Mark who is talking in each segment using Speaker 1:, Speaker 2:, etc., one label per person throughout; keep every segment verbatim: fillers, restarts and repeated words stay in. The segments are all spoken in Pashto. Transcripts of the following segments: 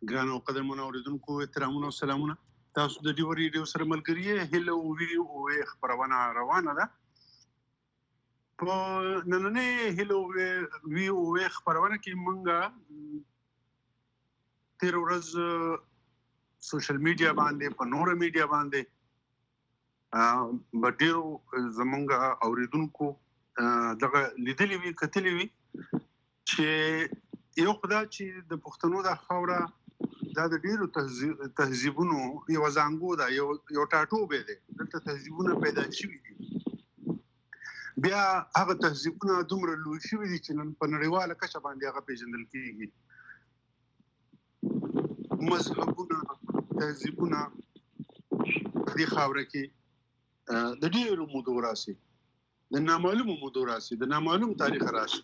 Speaker 1: ګرانو قدرمنو اورېدونکو احترامونه او سلامونه. تاسو د ډیو ریډیو سره ملګری یې. هیله وی او خبرونه روانه ده. په نننۍ هیله وی او خبرونه کې مونږه تیر ورځ سوشل میډیا باندې په نور میډیا باندې ا ډیرو زمونږ اوریدونکو دغه لیدلې وی کتلې وی چې یو خدای چې د پښتنو د خاوره دا د ډیرو تهذیبونو یو ځانګو دا یو یو ټاټوبه دی. دلته تهذیبونه پیدا شوي دي. بیا هغه تهذیبونه دومره لوی شوي دي چې نن په نړیواله کچه باندې هغه پیژندل کیږي. مذهبونه تهذیبونه د خاوره کې د ډیرو مودو راسي، د نامعلومو مودو راسي، د نامعلوم تاریخ راسي.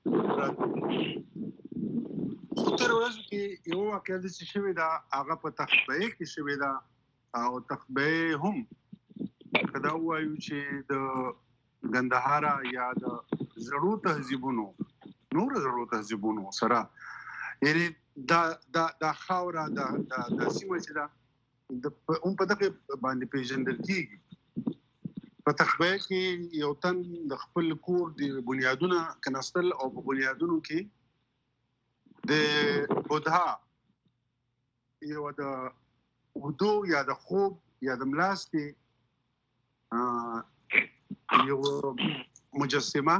Speaker 1: خو تر ورځ کې یو واقعه د څه شوی دا هغه په تخبه کې شوی دا او تخبه هم کدا وایو چې د ګندهارا یا د زړو تهذیبونو نور زړو تهذیبونو سره یعنی دا دا د خاوره د د سیمه چې دا د هم په دغه باندې پیژندل کیږي. په تخبه کې یو تن د خپل کور د بنیادونو کناستل او په بنیادونو کې د بودا یو د ودو یا د خوب یا د ملاستي یو مجسمه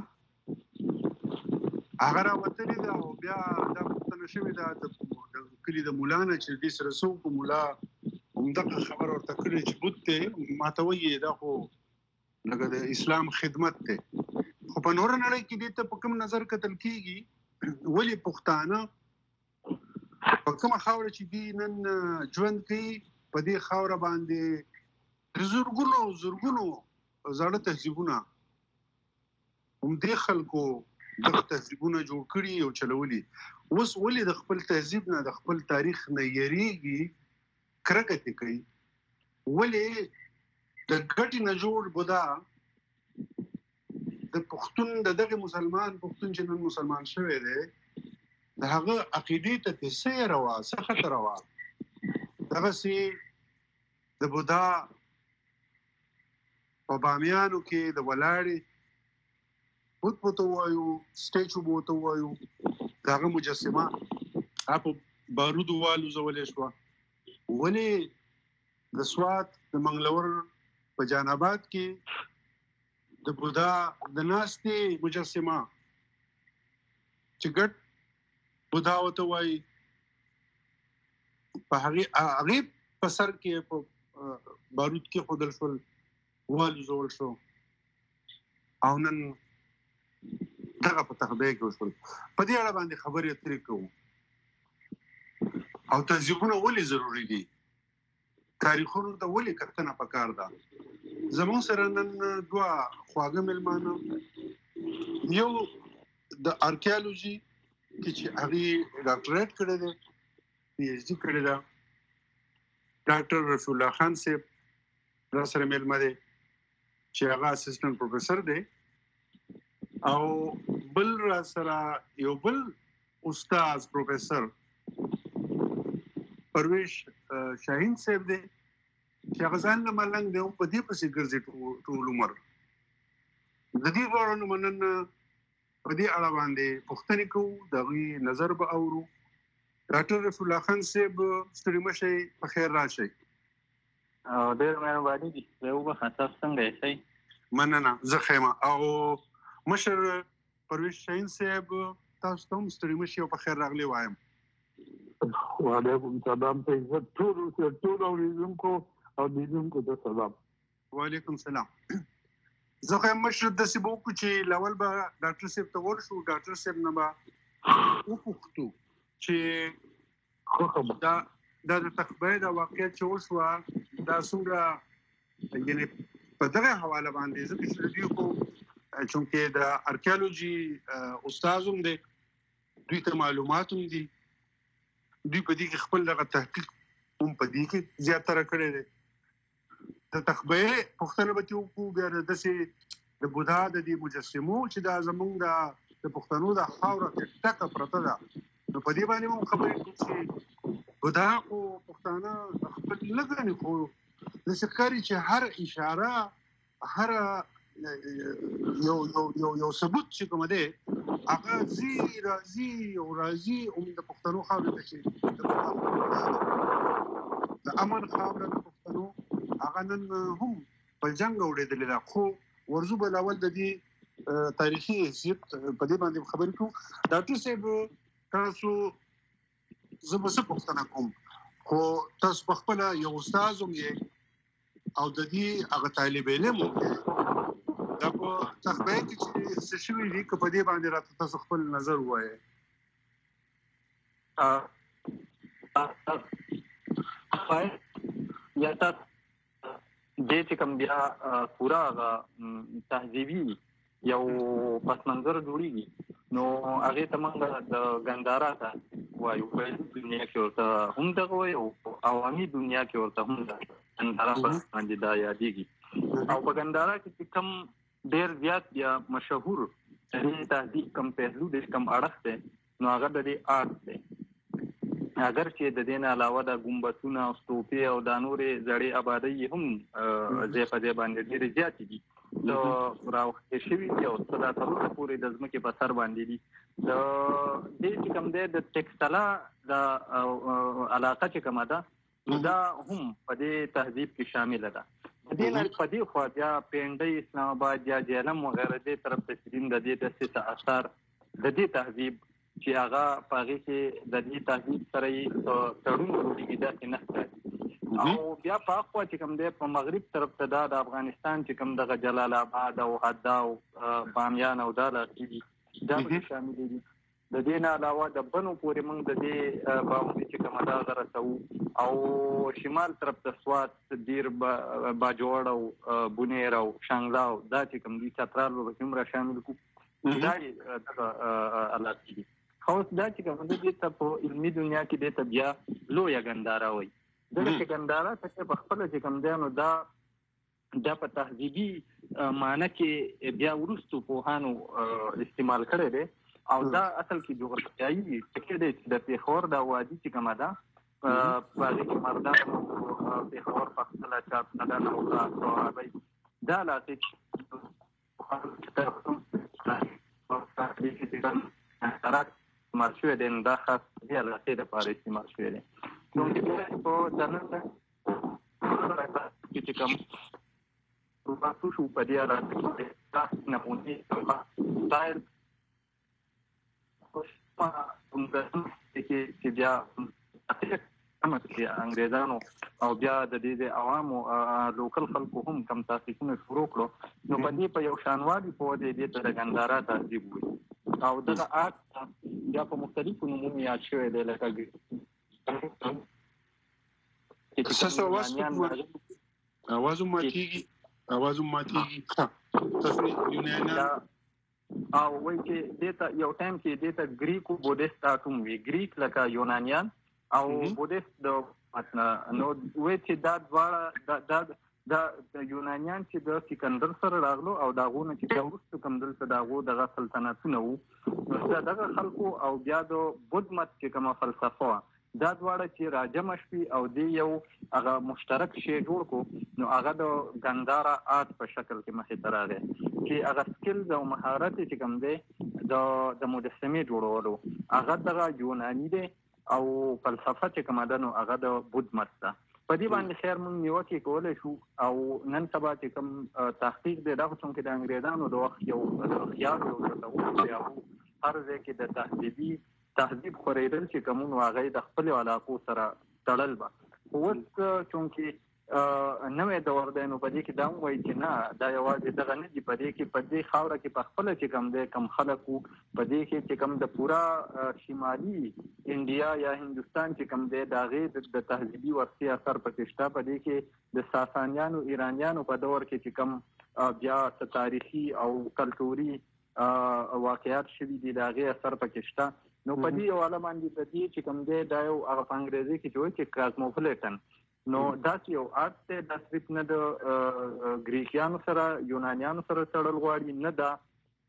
Speaker 1: هغه راوتلې ده او بیا دا پوښتنه شوې ده د کلي د مولانا چې دې سره څوک مولا همدغه خبر ورته کړی چې بوت ته ماته وایي دا خو لکه د اسلام خدمت ته. خو په نور نړۍ کې دې ته په کوم نظر کتل کیږي ولی پښتانه په کومه خاوره چې دی نن ژوند کوي په دې خاوره باندې زورګونو زورګونو زړه تهذیبونه هم دې خلکو د تهذیبونه جوړ کړي او چلولي. اوس ولې د خپل تهذیب نه د خپل تاریخ نه یریږي کرکټ کوي؟ ولې د ګټي نه جوړ بودا د پښتون د دغه مسلمان پښتون چې نن مسلمان شوی دی د هغه عقیدې ته څه روا څه خطر روا دغه سي د بودا په بامیانو کې د ولاړې بوت بوت وایو سټیچو بوت وایو دغه مجسمه اپ بارودو والو زولې شو. ولې د سوات د منګلور په جانبات کې د بودا د ناستي مجسمه چې ګټ بودا وته وای په هغه هغه په سر کې په بارود کې خودل شول والو زول شو او نن دغه په تخبه کې وشول. په دې اړه باندې خبرې اترې کوو او تهذیبونه ولې ضروری دي، تاریخونو ته ولې کتنه پکار ده. زمون سره نن دوا خواږه ملمانه یو د آرکیالوجي چې هغه ډاکټریټ کړی دی پی ایچ ډي کړی ده ډاکټر رسول الله خان صاحب را سره ملمه دی چې هغه اسسټنټ پروفیسور دی او بل را سره یو بل استاد پروفیسور پرویش شاهین صاحب دی چې هغه ځان نه ملنګ دی په دې پسې ګرځي ټول عمر. د دې ورونو مننه په دې اړه باندې پوښتنې کوو دغه نظر به اورو. ډاکټر رسول الله خان صاحب ستړي مشي په خیر راشي.
Speaker 2: او ډېر مهرباني دي. زه وبه تاسو څنګه یاست؟
Speaker 1: مننه زه خیمه او مشر پرویش شاهین صاحب تاسو ته ستړي مشي په خیر راغلی وایم.
Speaker 3: وعلیکم سلام ته عزت ټول ټول اوریدونکو او دیدونکو ته سلام.
Speaker 1: وعلیکم سلام. زه هم مشر د سیبو کو چې لاول به ډاکټر صاحب ته ورشو. ډاکټر صاحب نه به وپوښتو چې
Speaker 3: خو خبر
Speaker 1: دا د تخبه د واقعیت چې وشوه دا څنګه یعنی په دغه حواله باندې زه چې ریډیو کو چونکې د آرکیالوجي استاد هم دی دوی ته معلومات هم دي دوی په دې کې خپل دغه تحقیق هم په دې کې زیاتره کړی دی. د تخبه پښتنه به کو بیا د دسې د بودا د دې مجسمو چې دا زمونږ د پښتنو د خاوره کې ټکه پرته ده نو په دې باندې هم خبرې کوو چې دا خو پښتانه خپل نه ګڼي، خو داسې ښکاري چې هر اشاره، هر یو یو یو یو ثبوت چې کوم دی هغه ځي راځي او راځي هم د پښتنو خاورې ته چې د امن خاوره د پښتنو هغه نن هم په جنګ اورېدلې ده. خو ورزو بل اول د دې تاریخي حیثیت په دې باندې خبرې کوو. ډاکټر صاحب تاسو زه به څه پوښتنه کوم، خو تاسو په خپله یو استاد هم یې او د دې هغه طالب علم هم یې، دا په تخبیه کې چې څه شوي دي که په دې باندې راته تاسو خپل نظر ووایئ.
Speaker 2: یا تاسو دې چې کوم بیا پوره هغه تهذیبي یو پس منظر جوړېږي نو هغې ته موږ د ګنداره ته وایو، په دنیا کې ورته هم دغه وایي او عوامي دنیا کې ورته هم د ګنداره په باندې دا یادېږي. او په ګنداره کې چې کوم ډېر زیات یا مشهور دې تهذیب کوم پهلو دی، کوم اړخ دی، نو هغه د دې آرټ دی. اگر چې د دې نه علاوه د ګمبتونه او ستوپې او دا نورې زړې آبادۍ هم ځای په ځای باندې ډېرې زیاتې دي، د راوښتې شوي دي او څه دا تر پورې د ځمکې په سر باندې دي. د دې چې کوم دی د ټکسټله د علاقه چې کومه ده نو دا هم په دې تهذیب کې شامله ده. د دې نه په دې خوا بیا پینډۍ، اسلام آباد یا جیلم وغیره دې طرف ته چې دین د دې داسې اثار د دې تهذیب چې هغه په هغې کې د دې تهذیب سره یې تړون جوړېږي داسې نه ښکاري. او بیا په هغه خوا چې کوم دی په مغرب طرف ته دا د افغانستان چې کوم دغه جلال آباد او حدا او بامیان او دا علاقې دي دا پکې شاملې دي. د دې نه علاوه د بنو پورې موږ د دې باغونه چې کومه ده هغه رسوو او شمال طرف ته سوات، دیر، باجوړ او بونیر او شانګله او دا چې کوم دي چترال به پکې هم را شامل کړو. دا یې دغه علاقې دي. خو اوس دا چې کوم دی دې ته په علمي دنیا کې دې ته بیا لویه ګنداره وایي. دغه چې ګنداره ته په خپله چې کوم دی نو دا دا په تهذیبي معنی کې بیا وروستو پوهانو استعمال کړی دی او دا اصل کې جغرافیایي ټکی دی چې د پېښور دا وادي چې کومه ده په هغې کې مردان پېښور پخپله چارسدن او صحابۍ دا علاقې استعمال شوی دی، دا خاص دې علاقې دپاره استعمال شوی دی. نو په جنرال کې چې کوم بحث وشو په دې علاقې کې دا نمونې سټایل چې بیا انګریزانو او بیا د دې د عوامو لوکل خلکو هم کم تاسیسونه شروع کړو، نو په دې په یو شانوالي په دې دې ته د ګنداره تهذیب وایي. او دغه آرټ بیا په مختلفو نومونو یاد شوی دی لکه
Speaker 1: اواز هم ماتېږي اواز هم ماتېږي تاسو یونانیان
Speaker 2: او وایي چې دې ته یو ټایم کې دې ته ګریک او بودیست آرټ هم وي. ګریک لکه یونانیان او بودیست د نو وایي چې دا دواړه دا دا یونانیان چې د سکندر سره راغلو او د هغو نه چې بیا وروسته کوم دلته د هغو دغه سلطنتونه وو نو دغه خلکو او بیا د بودھ مت چې کومه فلسفه وه دا دواړه چې راجمع شوي او دې یو هغه مشترک شی جوړ کړو نو هغه د ګنداره آرټ په شکل کې مخې ته راغی چې هغه سکلز او مهارت چې کوم دی د د مجسمې جوړولو هغه دغه یوناني دی او فلسفه چې کومه ده نو هغه د بودھ مت ده. په دې باندې خیر موږ نیوکې کولی شو او نن سبا چې کوم تحقیق دی دا خو چونکې د انګریزانو د وخت یو خیال یو تصور دی او هر ځای کې د تهذیبي تهذیب خورېدل چې کوم نو هغه د خپلو علاقو سره تړل به. خو اوس چونکې نوی دور دی نو په دې کې دا هم وایي چې نه دا یوازې دغه نه دي، په دې کې په دې خاوره کې په خپله چې کوم دی کم خلک وو په دې کې چې کوم د پوره شمالي انډیا یا هندوستان چې کوم دی د هغې د تهذیبي ورثې اثر پکې شته. په دې کې د ساسانیانو ایرانیانو په دور کې چې کوم بیا څه تاریخي او کلتوري واقعات شوي دي د هغې اثر پکې شته. نو په دې حواله باندې د دې چې کوم دی دا یو هغه په انګریزي کې چې وایي چې کاسموپولیټن نو داسې یو آرټ دی دا صرف نه د ګریکیانو سره یونانیانو سره تړل غواړي نه دا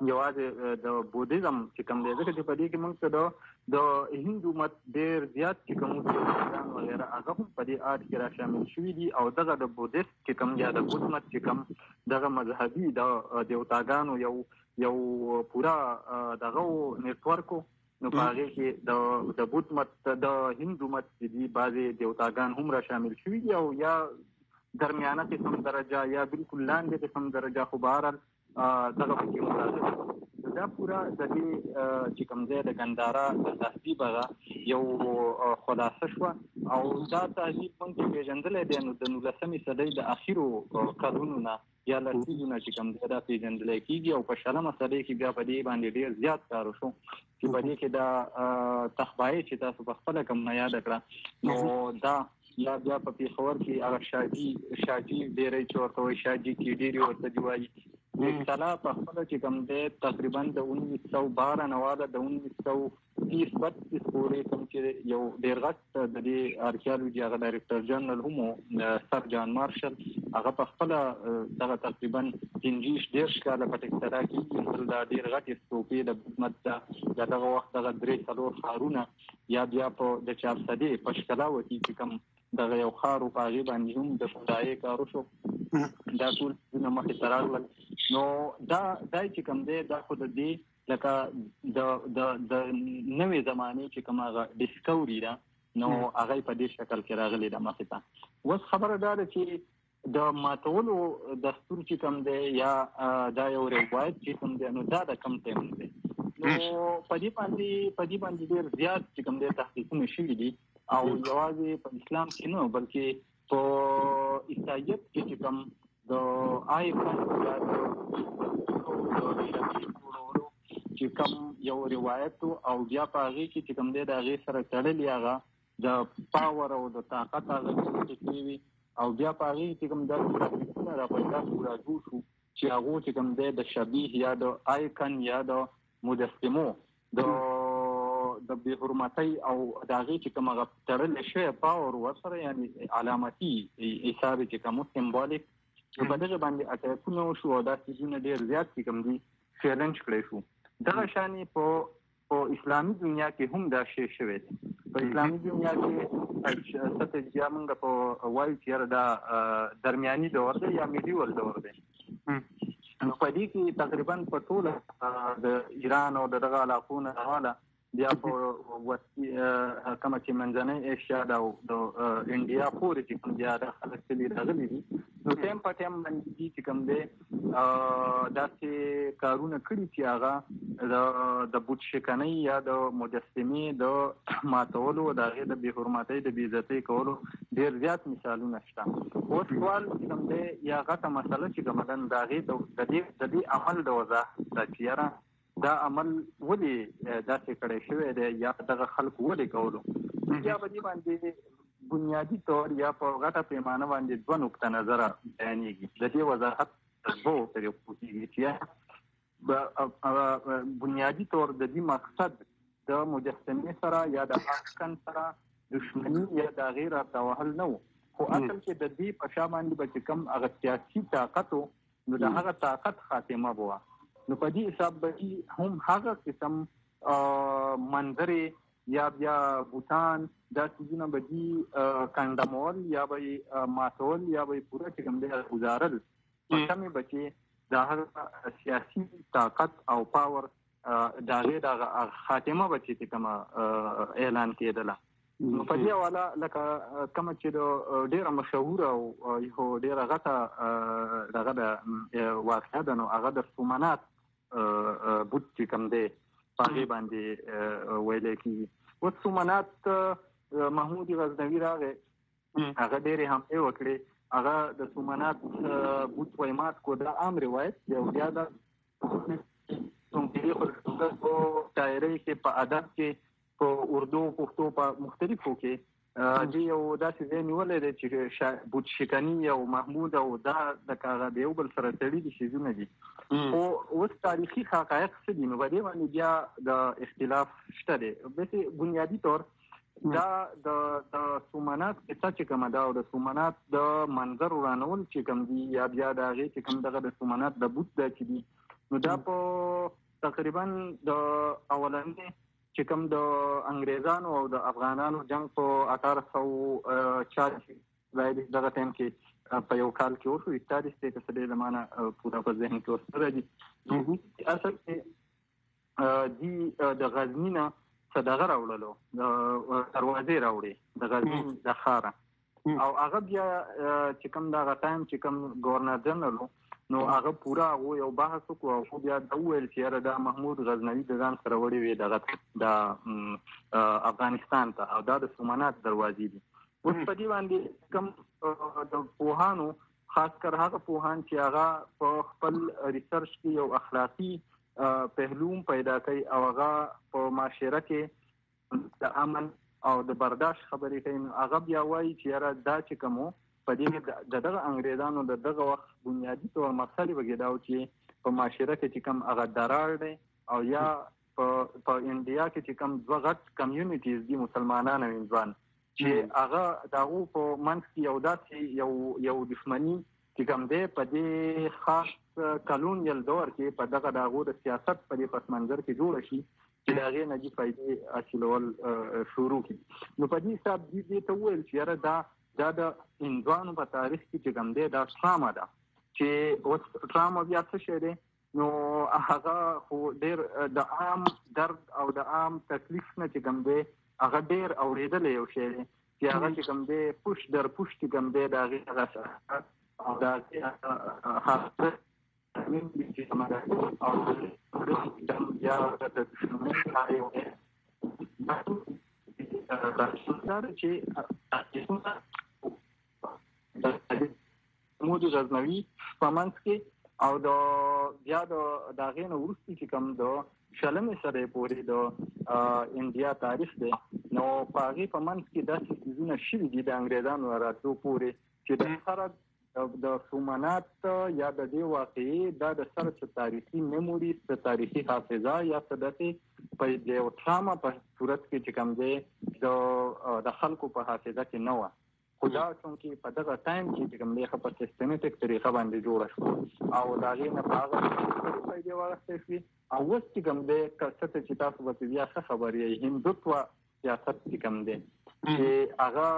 Speaker 2: یوازې د بودیزم چې کوم دی ځکه چې په دې کې موږ ته د د هندو مت ډېر زیات چې کوم دیوتاګان وغیره هغه هم په دې آرټ کې را شامل شوي دي او دغه د بودیست چې کوم یا د بودھ مت چې کوم دغه مذهبي د دیوتاګانو یو یو پورا دغه نیټورک نو په هغې کې د د بودھ مت د هندو مت چې دي بعضې دیوتاګان هم را شامل شوي دي او یا درمیانه قسم درجه یا بالکل لاندې قسم درجه خو بهرحال دغه پکې مراغب دا پورا د دې چې کوم ځای د ګندارا د تهذیب هغه یو خلاصه شوه او دا تهذیب موږ چې پېژندلی دی نو د نولسمې صدۍ د اخرو کلونو نه یا لسیزو نه چې کوم ځای دا پېژندلی کېږي او په شلمه صدۍ کې بیا په دې باندې ډېر زیات کار وشو چې په دې کې دا تخبایي چې تاسو په خپله کوم نه یاده کړه نو دا یا بیا په پېښور کې هغه شاجي شاجي ډېری چې ورته وایي شاجي کې ډېرې ورته دي وایي اصطلاح په خپله چې کوم دی تقریبا د انیس سو باره نواله د انیس سو تیس بتیس پورې کوم چې یو ډېر غټ د دې ارکیالوجي هغه ډایرکټر جنرال هم و سر جان مارشل هغه په خپله دغه تقریبا پنځویشت دېرش کاله په ټکسلا کې دا ډېر غټې ستوپې د حکومت د دغه وخت دغه درې څلور ښارونه یا بیا په د چارسدې په شکلاوتي چې کوم دغه یو ښار و په هغې باندې هم د خدایي کار وشو دا ټول څیزونه مخې ته راغلل نو دا دا چې کوم دی دا خو د دې لکه د د د نوې زمانې چې کوم هغه ډسکوري ده نو هغه په دې شکل کې راغلی ده مخې ته اوس خبره دا ده چې د ماتولو دستور چې کوم دی یا دا یو روایت چې کوم دی نو دا د کوم ټایم دی نو په دې باندې په دې باندې ډېر زیات چې کوم دی تحقیقونه شوي دي او یوازې په اسلام کې نه بلکې په عیسایت کې چې کوم د آیفن یا د شبیه جوړولو چې کوم یو روایت او بیا په هغې کې چې کوم دی د هغې سره تړلي هغه د پاور او د طاقت هغه چې وي او بیا په هغې چې کوم دا تحقیقونه را پیدا شو را جوړ شو چې هغو چې کوم دی د شبیه یا د آیکن یا د مجسمو د د بې حرمتۍ او د هغې چې کوم هغه تړلی شوی پاور ورسره یعنې علامتي حساب چې کوم سمبالیک نو په دغې باندې اټیکونه وشو او دا څیزونه ډېر زیات چې کوم دي چیلنج کړی شو دغه شانې په په اسلامي دنیا کې هم دا شی شوی دی په اسلامي دنیا کې څه تجزیه موږ په وایو چې یاره دا درمیاني دور دی یا میډیول دور دی نو په دې کې تقریبا په ټوله د ایران او د دغه علاقو نه حواله بیا په وسطي کومه چې منځنۍ ایشیا ده او د انډیا پورې چې کوم زیاده خلک تلي راغلي دي نو ټایم په ټایم باندې دي چې کوم دی داسې کارونه کړي چې هغه د بوت شکنۍ یا د مجسمې د ماتولو د هغې د بې حرمتۍ د بې عزتۍ کولو ډېر زیات مثالونه شته اوس سوال چې کوم دی یا غټه مسله چې کومه ده د هغې د دې عمل د وضاحت ده چې یاره دا عمل ولې داسې کړی شوی دی یا دغه خلکو ولې کولو یا په دې باندې بنیادي طور یا په غټه پیمانه باندې دوه نقطه نظره بیانېږي د دې وضاحت په دوو طریقو کېږي چې بنیادي طور د دې مقصد د مجسمې سره یا د آیکن سره دشمني یا د هغې رابطه وهل نه و خو اصل کې د دې په شا باندې به چې کوم هغه سیاسي طاقت و نو د هغه طاقت خاتمه به وه نو په دې حساب به هم هغه قسم منظرې یا بیا بوتان دا څیزونه به دي کنډمول یا به ماتول یا به پوره چې کوم دی ګزارل په کمې به چې د هغه سیاسي طاقت او پاور د هغې د خاتمه به چې کومه اعلان کېدله نو په دې حواله لکه کومه چې د ډېره مشهوره او یو ډېره غټه دغه د واقعه ده نو هغه د سومنات بوت چې کوم دی په هغې باندې ویلی کېږي اوس سومنات محمود غزنوي راغی هغه ډېرې حملې وکړې هغه د سومنات بوت وایي مات کو دا عام روایت دی او بیا دا په شاعرۍ کې په ادب کې په اردو پښتو په مختلفو کې دې یو داسې ځای نیولی دی چې بوت شکني او محمود او دا د یو بل سره تړلي څیزونه دي خو اوس تاریخي حقایق څه دي نو په دې باندې بیا د اختلاف شته دی بسې بنیادي طور دا د سومنات قصه چې کومه ده او د سومنات د منظر ورانول چې کوم دي یا بیا د هغې چې کوم دغه د سومنات د بوت ده چې دي نو دا په تقریبا د اولنې چې کوم د انګریزانو او د افغانانو جنگ په اټاره سوه چالیس باید دغه ټایم کې په یو کال کې وشو. تاریخ ته څه ډېر زمانه پوره په ذهن کې ورسره دي. اصل کې دي د غزني نه څه دغه راوړلو د دروازې راوړې د غزني د ښاره او هغه بیا چې کوم دغه ټایم چې کوم ګورنر جنرال نو هغه پوره هغه یو بحث وکړو او بیا دا وویل چې یاره دا محمود غزنوي د ځان سره وړي وي دغه د افغانستان ته او دا د سومنات دروازې دي. اوس په دې باندې کوم د پوهانو خاص کر هغه پوهان چې هغه په خپل ریسرچ کې یو اخلاقي پهلوم پیدا کوي او هغه په معاشره کې د امن او د برداشت خبرې کوي، هغه بیا وایي چې یاره دا چې کوم په دې د دغه انګریزانو د دغه وخت بنیادي طور مسلې وګړي دا چې په معاشره کې چې کوم هغه درار دی او یا په په انډیا کې چې کوم دوه غټ کمیونټیز دي مسلمانان او هندوان چې هغه دغه په منځ کې یو داسې یو یو دښمني چې کوم دی په دې خاص کلونیل دور کې په دغه دغه د سیاست په دې پس منظر کې جوړ شي چې د هغې نه دې فایدې حاصلول شروع کړي. نو په دې حساب دې ته وویل چې یاره دا دا د هندوانو په تاریخ کې چې کوم دی دا ټراما ده چې اوس ټراما بیا څه شی دی نو هغه خو ډېر د عام درد او د عام تکلیف نه چې کوم دی هغه ډېر اورېدلی یو شی دی چې هغه چې کوم دی پوش در پوش چې کوم دی د هغې هغه او د هغې چې کومه ده او یا د دښمنۍ چې محمود غزنوي په منځ کې او د بیا د هغې نه وروسته چې کوم د شلمې سره پورې د انډیا تاریخ دی نو په هغې په منځ کې داسې څیزونه شوي دي د انګریزانو راتلو پورې چې د سره د سومنات یا د دې واقعي دا د سره څه تاریخي میموري څه تاریخي حافظه یا څه داسې په یو ټراما په صورت کې چې کوم دی د خلکو په حافظه کې نه وه، خو دا چونکې په دغه ټایم کې چې کوم دی ښه په سیستمیټک طریقه باندې جوړه شوه او د هغې نه په هغه فایدې واخیستل شوې. او اوس چې کوم دی که څه ته چې تاسو به بیا ښه خبر یې هندوتوه سیاست چې کوم دی چې هغه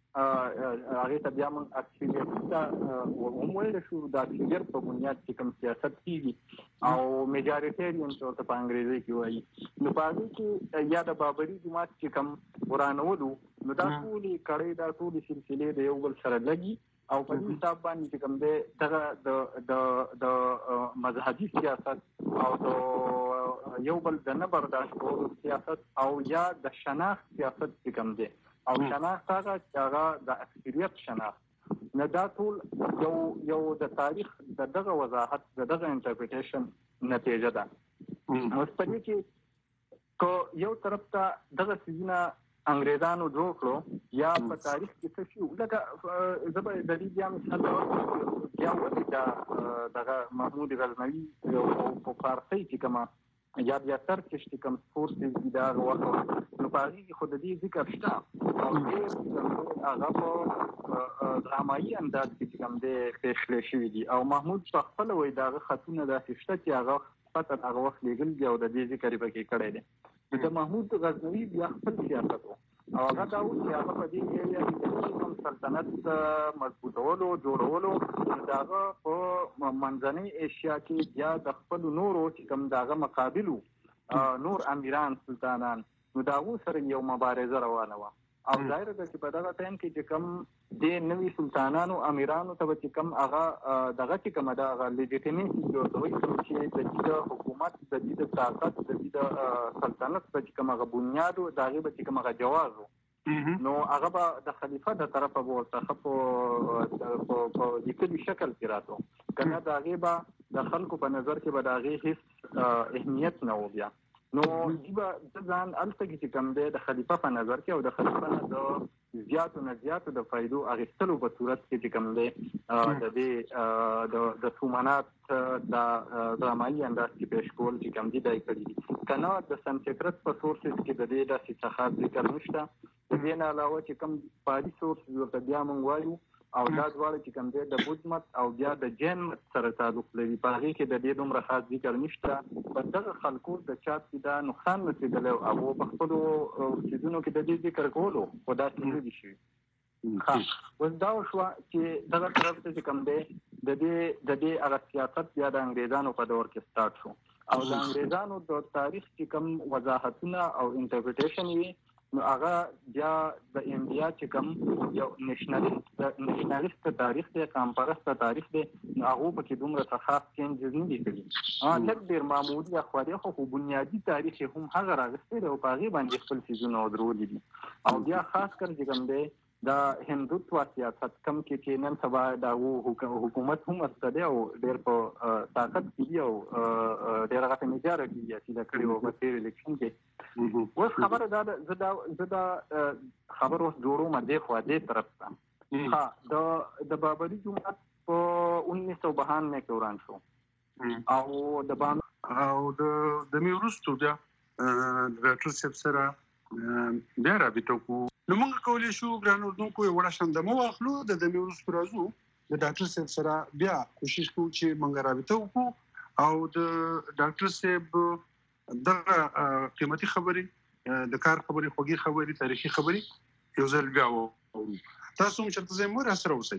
Speaker 2: هغې ته بیا موږ اکثریت ته هم ویلی شو د اکثریت په بنیاد چې کوم سیاست کېږي او میجارټیرین چې ورته په انګریزي کې وایي نو په هغې کې یا د بابري جومات چې کوم ورانولو نو دا ټولې کړۍ دا ټولې سلسلې د یو بل سره لګي او په دې حساب باندې چې کوم دی دغه د د مذهبي سیاست او د یو بل د نه برداشت کولو سیاست او یا د شناخت سیاست چې کوم دی او شناخت هغه چې هغه د اکثریت شناخت نه دا ټول یو یو د تاریخ د دغه وضاحت د دغه انټرپریټیشن نتیجه ده. اوس په دې کې که یو طرف ته دغه څیزونه انګریزانو جوړ کړو یا په تاریخ کې څه شي لکه زه به د دې بیا مثال ورکړم بیا ولې دا دغه محمود غزنوي په فارسي کې کومه یا بیا سرچ چې کوم فورسز دي دا هغه وخت نو په هغې کې خو د دې ذکر شته او ډېر هغه په ډرامایي انداز کې چې کوم دی پېښلې شوي دي او محمود په خپله وایي د هغه خطونه داسې شته چې هغه پته هغه وخت لیږل دي او د دې ذکر یې پکې کړی دی. د محمود غزنوي بیا خپل سیاست و او هغه دا و چې هغه په دې ایریا کې د کوم سلطنت مضبوطولو جوړولو د هغه په منځنۍ ایشیا کې بیا د خپلو نورو چې کوم د هغه مقابلو نور امیران سلطانان نو د هغو سره یو مبارزه روانه وه او ظاهره ده چې په دغه ټایم کې چې کوم د نوي سلطانانو امیرانو ته به چې کوم هغه دغه چې کومه ده هغه لیجیټیمیسي چې ورته وایي کوم چې د دې د حکومت د دې د طاقت د دې د سلطنت به چې کوم هغه بنیاد و د هغې به چې کوم هغه جواز و نو هغه به د خلیفه د طرفه به ورته ښه په لیکلي شکل کې راته که نه د هغې به د خلکو په نظر کې به د هغې هېڅ اهمیت نه و بیا نو دوی به د ځان هلته کې چې کوم دی د خلیفه په نظر کې او د خلیفه نه د زیاتو نه زیاتو د فایدو اخیستلو په صورت کې چې کوم دی د دې د سومنات د ډرامایي انداز کې پیش کول چې کوم دي دا یې کړي دي که نه د سنسکرت په سورسز کې د دې داسې څه خاص ذکر نشته. د دې نه علاوه چې کوم پاري سورس ورته بیا موږ وایو او دا دواړه چې کوم دی د بودھ مت او بیا د جین مت سره تعلق لري. په هغې کې د دې دومره خاص ذکر نشته. په دغه خلکو د چاپ کې دا نقصان رسېدلی او هغو په خپلو څیزونو کې د دې ذکر کولو خو داسې نه دي شوي. ښه اوس دا وشوه چې دغه طرف ته چې کوم دی د دې د دې هغه سیاست بیا د انګریزانو په دور کې سټارټ شو او د انګریزانو د تاریخ چې کوم وضاحتونه او انټرپریټیشن وي نو هغه بیا د انډیا چې کوم یو نېشنلیست نېشنلیست تاریخ دی، قام پرسته تاریخ دی، نو هغو پکې دومره څه خاص چینجز نه دي کړي. لږ ډېر معمولي اخواري خو خو بنیادي تاریخ یې هم هغه راغستی دی او په هغې باندې خپل څیزونه ودرولي دي. او بیا خاص کر چې کوم دی دا هندوتوا سیاست کم کې چې نن سبا د هغو حکومت هم ورته دی او ډېر په طاقت کې دي او ډېر هغه ته میجاره کېږي چې دا کړي وو په تېر الیکشن کې. اوس خبره دا ده زه دا زه دا خبر اوس جوړوم دې خوا دې طرف ته. ها د د بابري جومات په انیس سو بهانوے کې وران شو او د بام
Speaker 1: او د د مې وروستو بیا د ډاکټر صاحب سره بیا رابطه کوو. نو موږ کولی شو ګران اردونکو یو وړه شندمه واخلو د دمې وروسته راځو د ډاکټر صاحب سره بیا کوشش کوو چې موږ رابطه وکړو او د ډاکټر صاحب دغه قیمتي خبرې د کار خبرې خوږې خبرې تاریخي خبرې یو ځل بیا واورو. تاسو هم چېرته ځئ مو راسره اوسئ.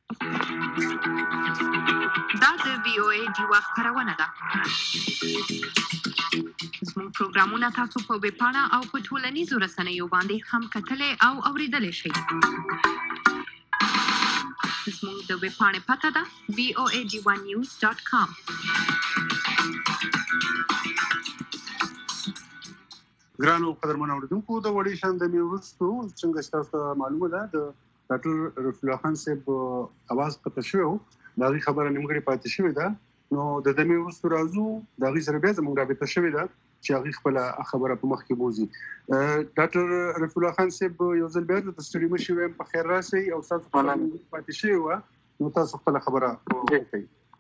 Speaker 4: دا د وی او ای ډیوه خپرونه ده. زموږ پروګرامونه تاسو په ویبپاڼه او په ټولنیزو رسنیو باندې هم کتلی او اورېدلی شئ. زموږ د ویبپاڼې پته ده وی او ای ډیوه نیوز ډاټ کام.
Speaker 1: ګرانو قدرمنو اورېدونکو د وړې شاندمې وروستو څنګه ستاسو ته معلومه ده د ډاکټر رفیع الله خان صاحب اواز قطع شوی و، د هغې خبره نیمګړې پاتې شوې ده. نو د دمې وروستو راځو د هغې سره بیا زموږ رابطه شوې ده چې هغې خپله خبره په مخ کې بوځي. ډاکټر رفیع الله خان صاحب یو ځل بیا درته ستړي مه شوي یم، په خیر راسئ او ستاسو خبره پاتې شوې وه نو تاسو خپله خبره وکړئ.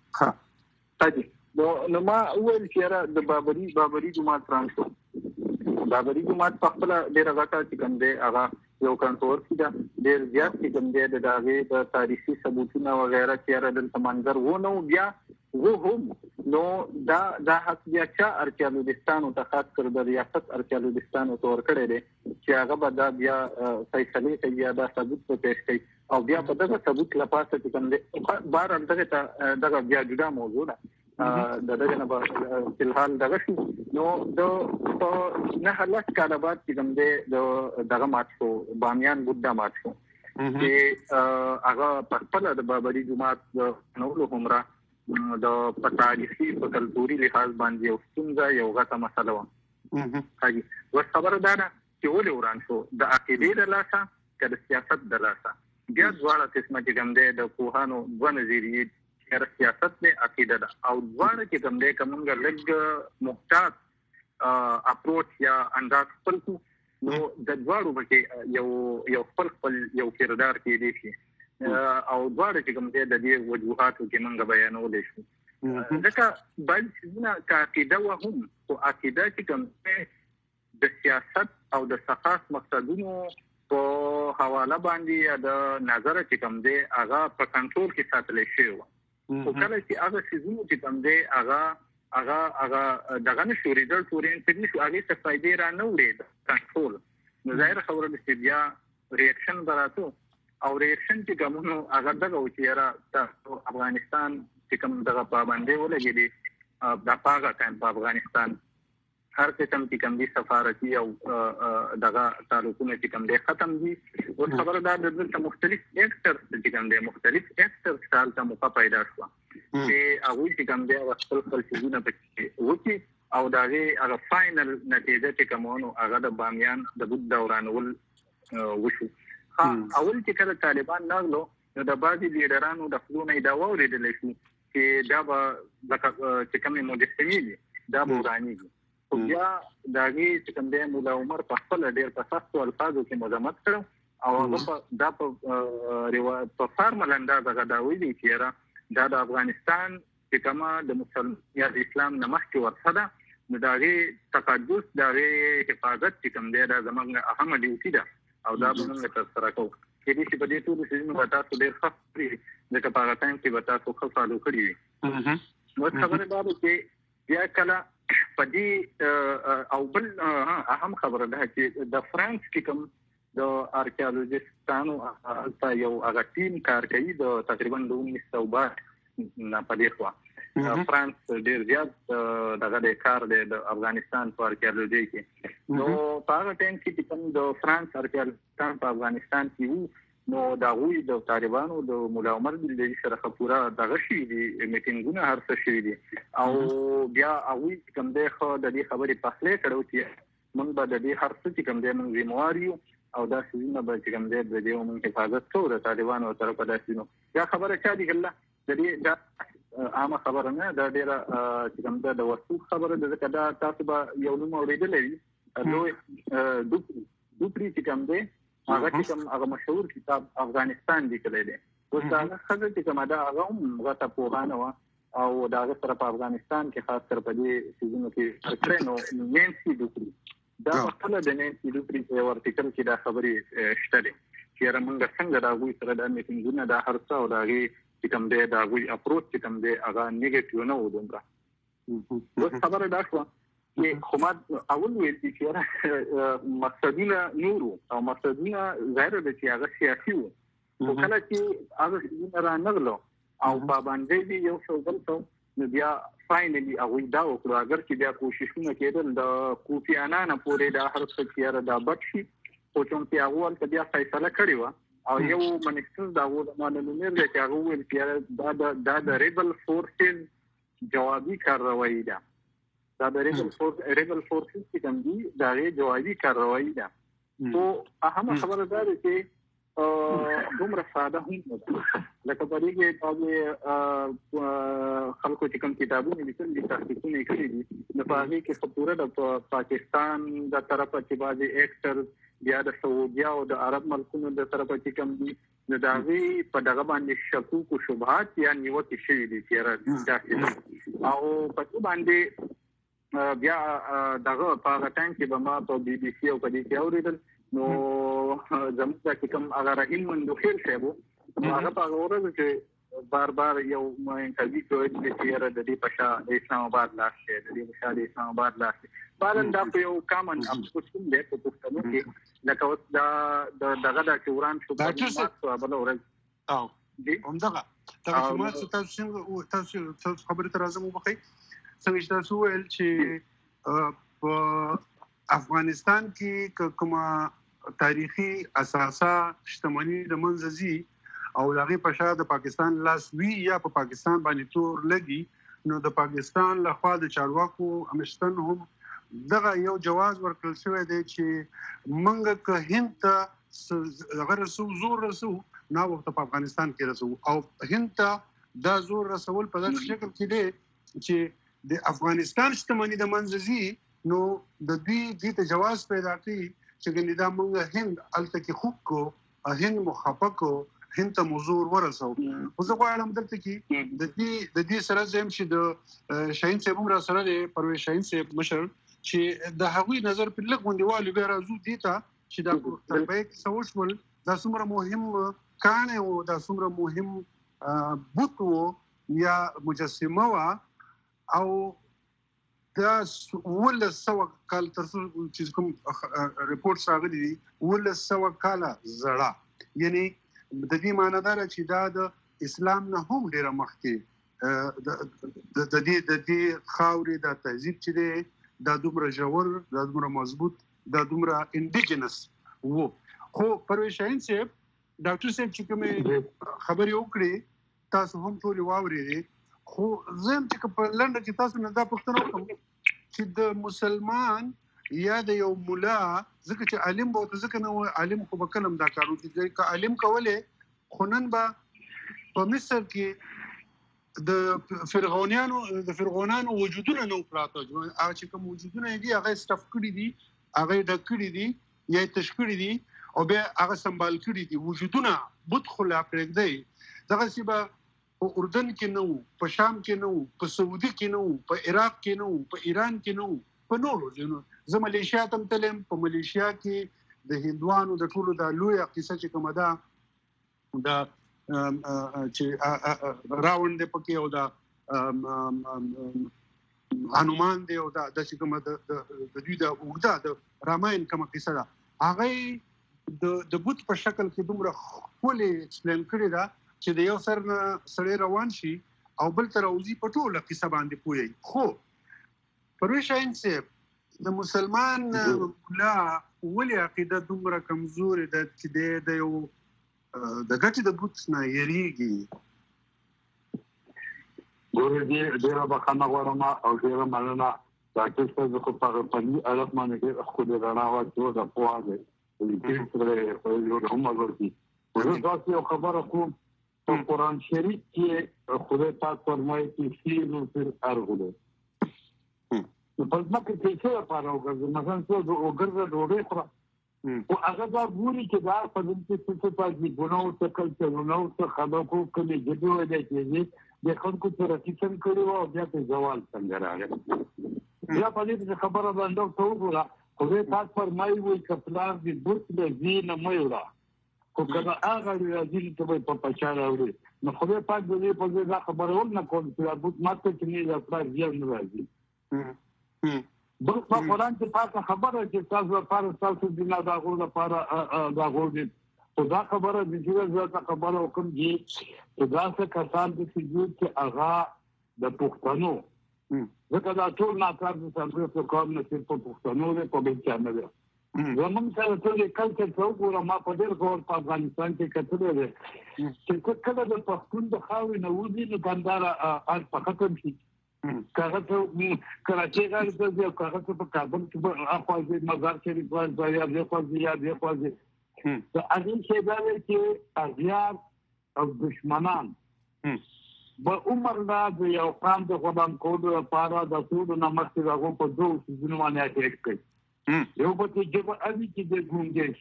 Speaker 2: ښه نو ما وویل چې یاره د بابري بابري جومات وران شو. بابري جومات په خپله ډېره غټه چې کوم دی هغه یو کنټروورسي ده، ډېر زیات چې کوم دی د هغې د تاریخي ثبوتونه وغیره چې یاره دلته منظر و نه و بیا و هم نو دا دا حق بیا چا ارکیالوجستانو ته خاص کر د ریاست ارکیالوجستانو ته ورکړی دی چې هغه به دا بیا فیصلې کوي یا دا ثبوت به پیش کوي او بیا په دغه ثبوت له پاسه چې کوم دی بهرحال دغې ته دغه بیا جدا موضوع ده د دغه نه به فلحال دغه شو. نو د په نهه لس کاله بعد چې کوم دی د دغه مات شو بامیان بودا مات شو چې هغه په خپله د بابري جومات د نولو همره د په تاریخي په کلتوري لحاظ باندې یو ستونزه یو غټه مسله وه. اوس خبره دا ده چې ولې وران شو، د عقیدې د لاسه که د سیاست د لاسه. بیا دواړه قسمه چې کوم دی د پوهانو دوه نظریې چې سیاست دی عقیده ده او دواړه چې کوم دی که موږ لږ محتاط اپروچ یا انداز خپل کړو نو د دواړو پکې یو یو خپل خپل یو کردار کېدی شي او دواړه چې کوم دی د دې وجوهاتو کې موږ بیانولی شو. ځکه بعض څیزونه که عقیده وه هم خو عقیده چې کوم دی د سیاست او د ثقافت مقصدونو په حواله باندې یا د نظره چې کوم دی هغه په کنټرول کې ساتلی شوی وه. خو کله چې هغه څیزونه چې کوم دی هغه هغه هغه دغه نه شو ریزلټ اورینټډ نه شو، هغې څه فایدې را نه وړې د کنټرول، نو ظاهره خبره ده چې بیا ریاکشن به راتلو او ریاکشن چې کومونو هغه دغه و چې یاره تاسو افغانستان چې کوم دغه پابندۍ ولګېدې دا په هغه ټایم په افغانستان هر قسم چې کوم دي سفارتي او دغه تعلقونه چې کوم دی ختم دي. اوس خبره دا ده دلته مختلف ایکټرز چې کوم دی مختلف ایکټرز ته هلته موقع پیدا شوه چې هغوی چې کوم دی هغه خپل خپل څیزونه پکې وکړي او د هغې هغه فاینل نتیجه چې کوم و نو هغه د بامیان د بوت د ورانول وشو. اول چې کله طالبان راغلو نو د بعضې لیډرانو د خولو نه یې دا واورېدلی شو چې دا به لکه چې کومې مجسمې دي دا به ورانېږي. خو بیا د هغې چې کوم دی مولا عمر په خپله ډېر په سختو الفاظو کې مذمت کړی او هغه دا په فارمل انداز هغه دا ویلي چې یاره دا د افغانستان چې کومه د مسلمان یا د اسلام نه مخکې ورڅه ده نو د هغې تقدس د هغې حفاظت چې کوم دی دا زموږ اهمه ډیوټي ده او دا به موږ ترسره کوو. کې دې چې په دې ټول سیزونو به تاسو ډېر ښه کړي ځکه په هغه ټایم کې به تاسو ښه فالو کړي وي. نو خبره دا ده چې بیا کله په دې او بل اهم خبره ده چې د فرانس کې کوم د آرکیالوجستانو هلته یو هغه ټیم کار کوي د تقریبا د انیس سو بات نه په دې خوا فرانس ډېر زیات دغه د کار دی د افغانستان په آرکیالوجي کې. نو په هغه ټایم کې چې کوم د فرانس آرکیالوجستان په افغانستان کې وو نو د هغوی د طالبانو د ملا عمر بلدي سره پوره دغه شي دي میټینګونه هر څه شوي دي او بیا هغوی کوم دی خو د دې خبرې پخلی کړو چې موږ به د دې هر څه چې کوم دی موږ ذموار یو او دا سیزونه به چې کوم دی د دې موږ حفاظت کوو د طالبانو طرفه دا سیزونه. دا خبره چا دي ګله د دې دا عامه خبره نه دا ډېره چې کوم دی د وثوق خبره ده ځکه دا تاسو به یو نوم اورېدلی وي لوی دوپري چې کوم دی هغه چې کوم هغه مشهور کتاب افغانستان لیکلی دی اوس د هغه ښځه چې کومه ده هغه هم غټه پوهانه وه او د هغه سره په افغانستان کې خاص کر په دې سیزونو کې کار کړی نو نینسي دوپري دا خپله د نینسي دوپري په یو ارټیکل کې دا خبرې شته دي چې یاره موږ څنګه د هغوی سره دا میټینګونه دا هر څه او د هغې چې کوم دی د هغوی اپروچ چې کوم دی هغه نیګیټیو نه و دومره. اوس خبره دا شوه چې خو ما اول ویل چې یاره مقصدونه نور او مقصدونه ظاهره ده چې هغه سیاسي وو خو کله چې هغه سیزونه رانغلو او پابندۍ دي یو څه بل څه نو بیا فاینلی هغوی دا وکړو اگر چې بیا کوششونه کېدل د کوفي عنان پورې دا هر څه چې یاره دا بټ شي خو چونکې هغو هلته بیا فیصله کړې وه او یو منسټر د هغو د مانلونیر دی چې هغه وویل چې دا د ریبل فورسز جوابي کارروایي ده دا د ریبل فورسز چې کوم دي د هغې جوابي کارروایي ده. خو اهمه خبره دا ده چې دومره ساده هم نه ده لکه په دې کې بعضې خلکو چې کوم کتابونه لیکلي دي تحقیقونه یې کړي دي نو په هغې کې خو پوره د پاکستان د طرفه چې بعضې ایکټرز بیا د سعودیا او د عرب ملکونو د طرفه چې کوم دي نو د هغې په دغه باندې شکوک و شبهات یا نیوکې شوي دي چې یاره داسې او په دې باندې بیا دغه په هغه ټایم کې به ما په بي بي سي او په دې کې اورېدل نو زموږ دا چې کوم هغه رحیم مندوخیل صاحب و نو هغه په هغه ورځ چې بار بار یو انټرویو کې ویل چې یاره د دې په شا د اسلام آباد لاس دی د دې په شا د اسلام آباد لاس دی بعدن دا په یو کامن افسوس هم دی په پښتنو کې لکه اوس دا دغه دا چې وران شو په بله ورځ
Speaker 1: او همدغه دغه ما تاسو تاسو خبرې ته راځم وبخئ څنګه چې تاسو ویل چې په افغانستان کې کومه تاریخي اساسا شتمني د منځه ځي او د هغې په شا د پاکستان لاس وي یا په پاکستان باندې تور لګي نو د پاکستان لخوا د چارواکو همشتن هم دغه یو جواز ورکړل شوی دی چې موږ که هند ته هغه رسو زور رسو نه ورته په افغانستان کې رسو او هند ته دا زور رسول په داسې شکل کې دی چې د افغانستان شتمني د منځه ځي نو د دوی دې ته جواز پیدا کړي چې ګنې دا موږ هند هلته کې خوب کو هند مو خفه کو هند ته مو زور ورسو. خو زه غواړم دلته کې د دې د دې سره زه یم چې د شاهین صاحب هم را سره دی پرویز شاهین صاحب مشر چې د هغوی نظر په لږ غونډې والو بیا راځو دې ته چې دا تربیه کې څه وشول دا څومره مهم کاڼی و دا څومره مهم بوت و یا مجسمه وه او دا اوولس سوه کال تر څو چې کوم رپورټس راغلي دي اوولس سوه کاله زړه یعنی د دې معنی دا ده چې دا د اسلام نه هم ډېره مخکې د دې د دې خاورې دا تهذیب چې دی دا دومره ژور دا دومره مضبوط دا دومره انډیجنس و. خو پرویز شاهین صاحب ډاکټر صاحب چې کومې خبرې وکړې تاسو هم ټولې واورېدې خو زه یم چې په لنډه کې تاسو نه دا پوښتنه وکړم چې د مسلمان یا د یو ملا ځکه چې عالم به ورته ځکه نه وایي عالم خو به کله هم دا کار وکړي که عالم کولې خو نن به په مصر کې د فرعونیانو د فرعونانو وجودونه نه پراته هغه چې کوم وجودونه دي هغه سټف کړي دي هغه ډک کړي دي یا تش کړي دي او بیا هغه سنبال کړي دي وجودونه بت خلا پرېږدي دغسې به په اردن کې نه وو په شام کې نه وو په سعودي کې نه وو په عراق کې نه وو په ایران کې نه وو په نورو ځایونو زه ملیشیا ته هم تلم په ملیشیا کې د هندوانو د ټولو دا لویه قصه چې کومه ده دا چې راوند دی پکې او دا هنومان دی او دا د چې کومه د دوی د اوږده د راماین کومه قصه ده هغه د د بوت په شکل کې دومره ښکلې ایکسپلین کړې ده چې د یو سر نه سړی روان شي او بل تر اوزي په ټوله قصه باندې پوهیږي. خو پرویز شاهین صاحب د مسلمان ملا ولې عقیده دومره کمزورې ده چې د یو د ګټې د بوت نه یریږي؟
Speaker 3: ګورې دې ډېره بخښنه غواړم او ډېره مننه دا کیسه زه خو په هغه فني حالت باندې ډېره ښکلې رڼا واچوه د پوهه دی دې سره خو یې هم ورځي. زه داسې یو خبره کوم په قرآن شریف کې خدای پاک فرمایي چې سیروا فی الارض په ځمکه کې څه لپاره وګرځي مثلا څه وګرځه ډوډۍ خوره او هغه دا ګوري چې دا په دې کې څه پاتې ګناو څه کلچرونه او څه خلکو کلی جدي وایي چې د خلکو سره کیسه کړي او بیا په زوال څنګه راغی بیا په دې خبره باندې ته وګوره خدای پاک فرمایي وایي کپلار دې بوت دې زینه مې وړه خو کله هغه راځي ته په پچا راوړي نو خدای پاک دې په دې خبره ول نه کوم چې بوت ماته چې نه راځي ځل نه راځي. بل په قرآن کې پاک خبره چې تاسو لپاره تاسو دینه دا غوړ لپاره دا غوړ دي او دا خبره د دې ځکه خبره وکم چې دا څه کسان دي چې هغه د پښتنو ځکه دا ټول ناکار دي چې په کوم نه چې په پښتنو له په بچا نه دي زمونږ سره ټول کلچر څو ګوره ما په ډېر غور په افغانستان کې کتل دي چې کله د پښتون د خاورې نه وځي نو کندهار اړ په ختم شي کاغه ته کراچي غاړي ته یو کاغه ته په کابل کې اخوازي مزار شریف ورځي یا د خوازي یا د خوازي دا اګین چې دا چې اغیار او دشمنان په عمر دا د یو قام د غلام کولو لپاره د ټول نمسته هغه په دوه سيزونو باندې اټیک کوي یو په چې جبه اړي چې د ګونګې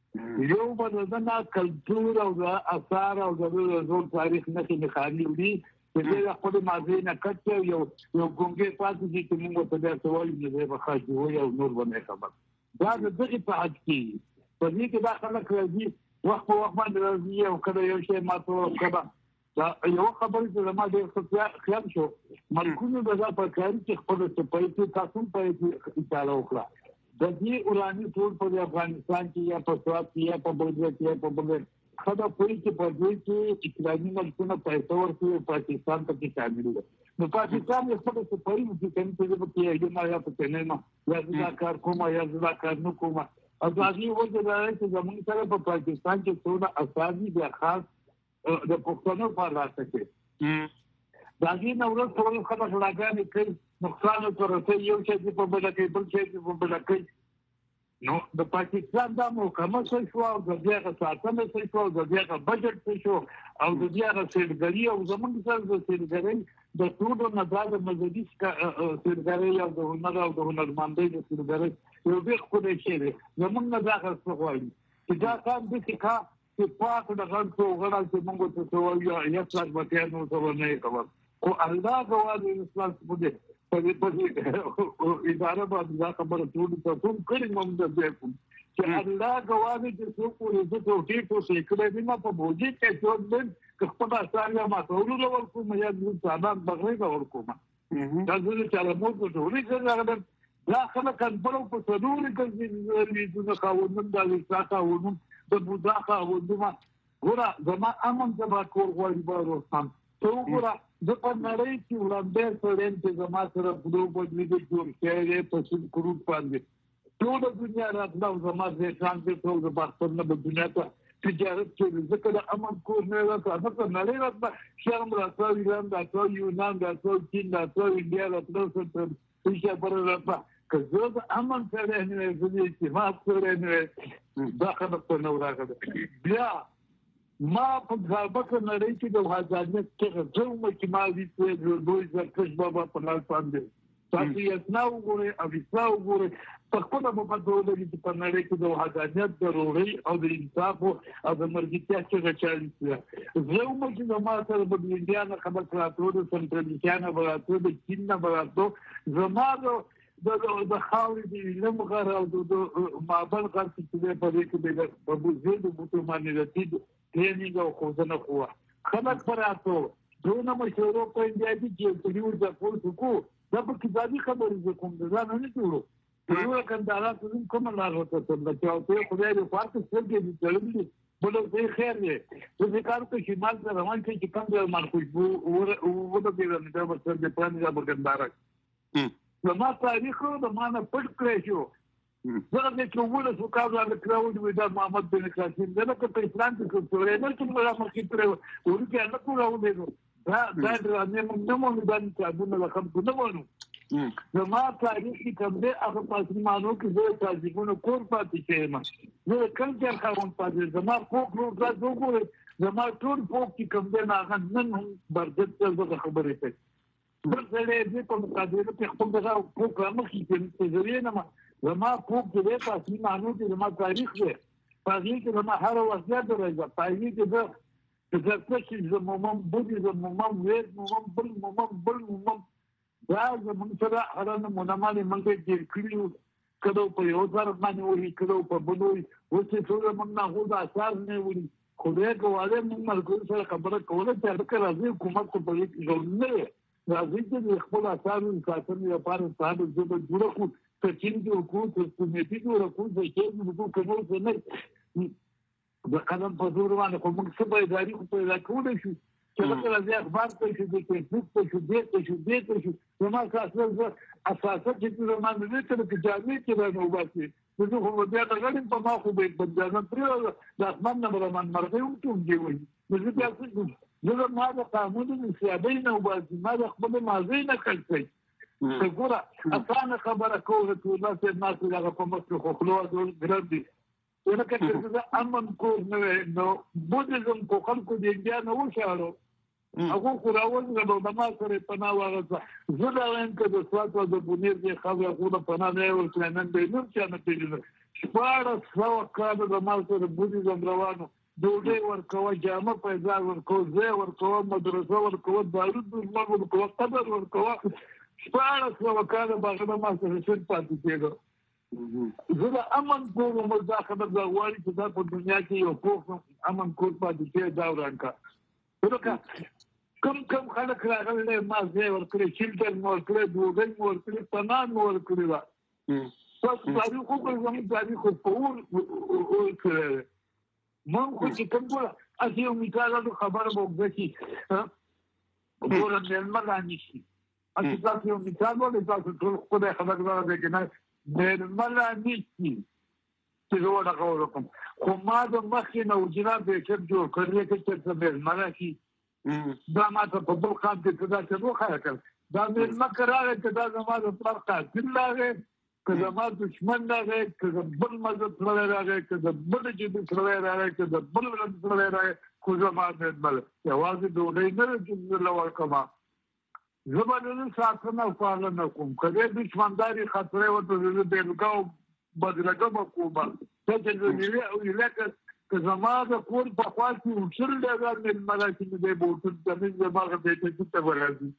Speaker 3: شي یو په دغه کلچر او د اثار او د زول تاریخ نه کې خالي وي چې دا خپل ماضي نه کټ یو یو ګونګې پاتې دي چې موږ ته دا سوال نه دی په خاطر یو یو نور باندې خبر دا د دغه په حد کې په دې کې دا خلک راځي وخت په وخت باندې راځي او کله یو شی ماته کړه دا یو خبرې چې ما ډېر خیال شو ملکونو دا په کار کې خپل څه پیسې تاسو په ایتاله وکړه د دې اوراني ټول په افغانستان کې یا په سوات کې یا په بلوچستان کې یا په بلوچستان خدا پوری چې په دې کې اسلامي ملکونه پیسې ورکوي پاکستان ته کې شامل دي نو پاکستان یې خپل څه پوری چې کوم څه په کې یو ما یا په نه ما یا دا کار کومه یا دا کار نو کومه او دا دی وځي دا چې زمونږ سره په پاکستان کې څونه اساسي بیا خاص د پښتنو په راځي کې دا دې نو ورته ټول خبره راغلي کوي نقصان ورته یو چې په بل کې بل چې په بل کې نو د پاکستان د محکمه څخه شو او د دې ساتنه څخه شو د دې بجټ څخه شو او د دې سیډګری او زمونږ سره د سیډګری د ټولو نه د مزدي سیډګری او د هنر او د هنرمندۍ د سیډګری یو ډېر خوږ شی دی زمونږ نه دا څه وایي چې دا کار د څه کا چې پاک د غړو غړل چې موږ ته څه وایي یا څه باندې نو څه نه کوي او الله غواړي اسلام څه په دې په دې اداره باندې دا خبره ټول ته کوم کړي موږ د دې کوم چې الله غواړي چې څوک یې د ټوټې ټوټې کړي دي ما په بوجي کې څو دن خپل اسانه ما ټول له ورکو مې یاد د سامان بغیر د ورکو ما دا زه چې له موږ ټولې څنګه دا خلک په په صدور کې د قانون د لساته ونو د بوزاخه ونو ګوره زما امن زما کور غوړي بارو سم تو ګوره د په نړۍ کې وړاندې سره چې زما سره بلو بدلی د جوړ شوی په څو کروڑ باندې ټول دنیا راځي زما د ځان په ټول د پاکستان په دنیا ته تجارت کې ځکه د امن کور نه راځي په نړۍ راځي شرم راځي ایران راځي یونان راځي چین راځي انډیا راځي څه څه پر راځي که زه د امن سره نه زه چې ما سره نه دا خبره په نو راغله بیا ما په ځابکه نړۍ کې د حاضرنت کې زوم چې ما دې په دوی ځکه بابا په لار باندې تاسو یې نو وګورئ او تاسو وګورئ په کومه په ډول چې په نړۍ کې د حاضرنت ضروري او د انصاف او د مرګتیا چې راځي زوم چې ما سره د انډیا نه خبر کړو د سنټرال نه براتو د چین نه براتو زمادو د د خاورې د لمغه او د مابل غر چې په دې کې د په بوزید بوتو باندې د ټریننګ او خوځنه کوه خلک پراتو دونه مشورو په انډیا کې چې یو ځل پورته کو دا په کتابي خبرې کوم دا نه جوړو نو کندارا کوم لار وته چې او ته خدای دې پاتې څنګه دې چلوي بل دې خیر دې چې کار ته شمال ته روان کې چې کوم ځای مان خوشبو او ورته دې نه دا څه دې پلان دا کندارا نو ما تاریخ د مانه پټ کړی شو زه دې چې وله سو کار د کراود وې دا محمد بن قاسم دا په اسلام کې څه ورې نه چې موږ مخکې ترې ورته نه کوو نو دا دا نه موږ نه مونږ باندې چې دونه رقم کو نه وونو زما تاریخ کې کوم دې هغه پاسمانو کې زه تاسو کور پاتې کېم نو کلچر خاون پاتې زما فوق نو دا وګورئ زما ټول فوق کې کوم دې نه نن برجت څه خبرې کوي بل ځای دې په مقابله کې خپل دغه فوق رامخې کې څه نه زما فوق دې پاسمانو کې زما تاریخ دې پاتې کې زما هر وخت درځه پاتې کې زه چې څه چې زموږ بودی زموږ وېد زموږ بل زموږ بل زموږ دا زموږ سره هرانه مونږه مونږ کې کلیو کله په یو ځار باندې وې کله په بلوي و چې ټول موږ نه هو دا اثر نه وړي خو دې کوله موږ مرګ سره خبره کوله چې هغه راځي حکومت کو په دې ځول نه راځي چې خپل اثر ساتنې لپاره صاحب زه جوړ کو ته چې کو څه کمیټې جوړ کو چې چې موږ کومو څه نه د قدم په زور باندې کوم څه به اداري خو پیدا کول شي چې لکه راځي اخبار ته شي د فیسبوک ته شي دې ته شي دې ته شي نو ما تاسو زه اساسا چې په ما نه ته د جامع کې راځو باسي زه خو بیا دا غواړم په ما خو به بدلانه پرې د اسمان نه برمان مرغه هم ټوم دی وي زه بیا څه زه ما د قانون د سیادۍ نه وباسي ما د خپل مازی نه کړی څه ګوره اسانه خبره کوله چې الله سي ناس هغه په مخ خو خلوه ګرځي دي ولکه چې زه امن کو نو بودیزم کو خلکو د انډیا نه وشاړو هغه خو راوځي د ما سره پناه واغسته زه دا وایم چې د سوات او د بونیر د خبره خو د پناه نه ورکړل نن به نور څه نه پیژنه شپاړس سوه کاله د ما سره بودیزم روانو ډوډۍ ورکوه جامه پیدا ورکوه ځای ورکوه مدرسه ورکوه بارود ورکوه قبر ورکوه شپاړس سوه کاله به هغه د ما سره څه پاتې کېده زه د امن کور عمر دا خبر دا غواړي چې دا په دنیا کې یو پوخ امن کور پاتې کېږي دا ورانکه ورکه کم کم خلک راغلی ما ځای ورکړی شیلټر مو ورکړی ډوډۍ مو ورکړی پناه مو ورکړې ده تاسو تاریخ وګورئ زموږ تاریخ په اور کړی دی موږ خو چې کوم ګوره هسې یو مثال د خبره به اوږده شي ګوره مېلمه رانیسي هسې تاسو یو مثال ولې تاسو ټول خدای خبر داره دی که نه مېلمه رانیسي چې زه ودغه وکړم خو ما د مخکې نه وجنا بیټپ جوړ کړی دی چې څه مېلمه راشي دا ما ته په بل قام کې څه داسې وښایه کړ دا مېلمه که راغی که دا زما د پلار قاتل راغی که زما دشمن راغی که د بل مذهب سړی راغی که د بل ژبې سړی راغی که د بل رنګ سړی راغی خو زما مېلمه یوازې ډوډۍ نه ده چې زه له ورکړم زه به د ده ساتنه او پالنه کوم که دې دشمنداري خطرې ورته زه بېلګه او بدرګه به کوم څه چې زه ویله که زما د کور په خوا کې اوټل دی دا مېلمه راشي نو دی به اوټل ته نه زما هغه بیټه ته به راځي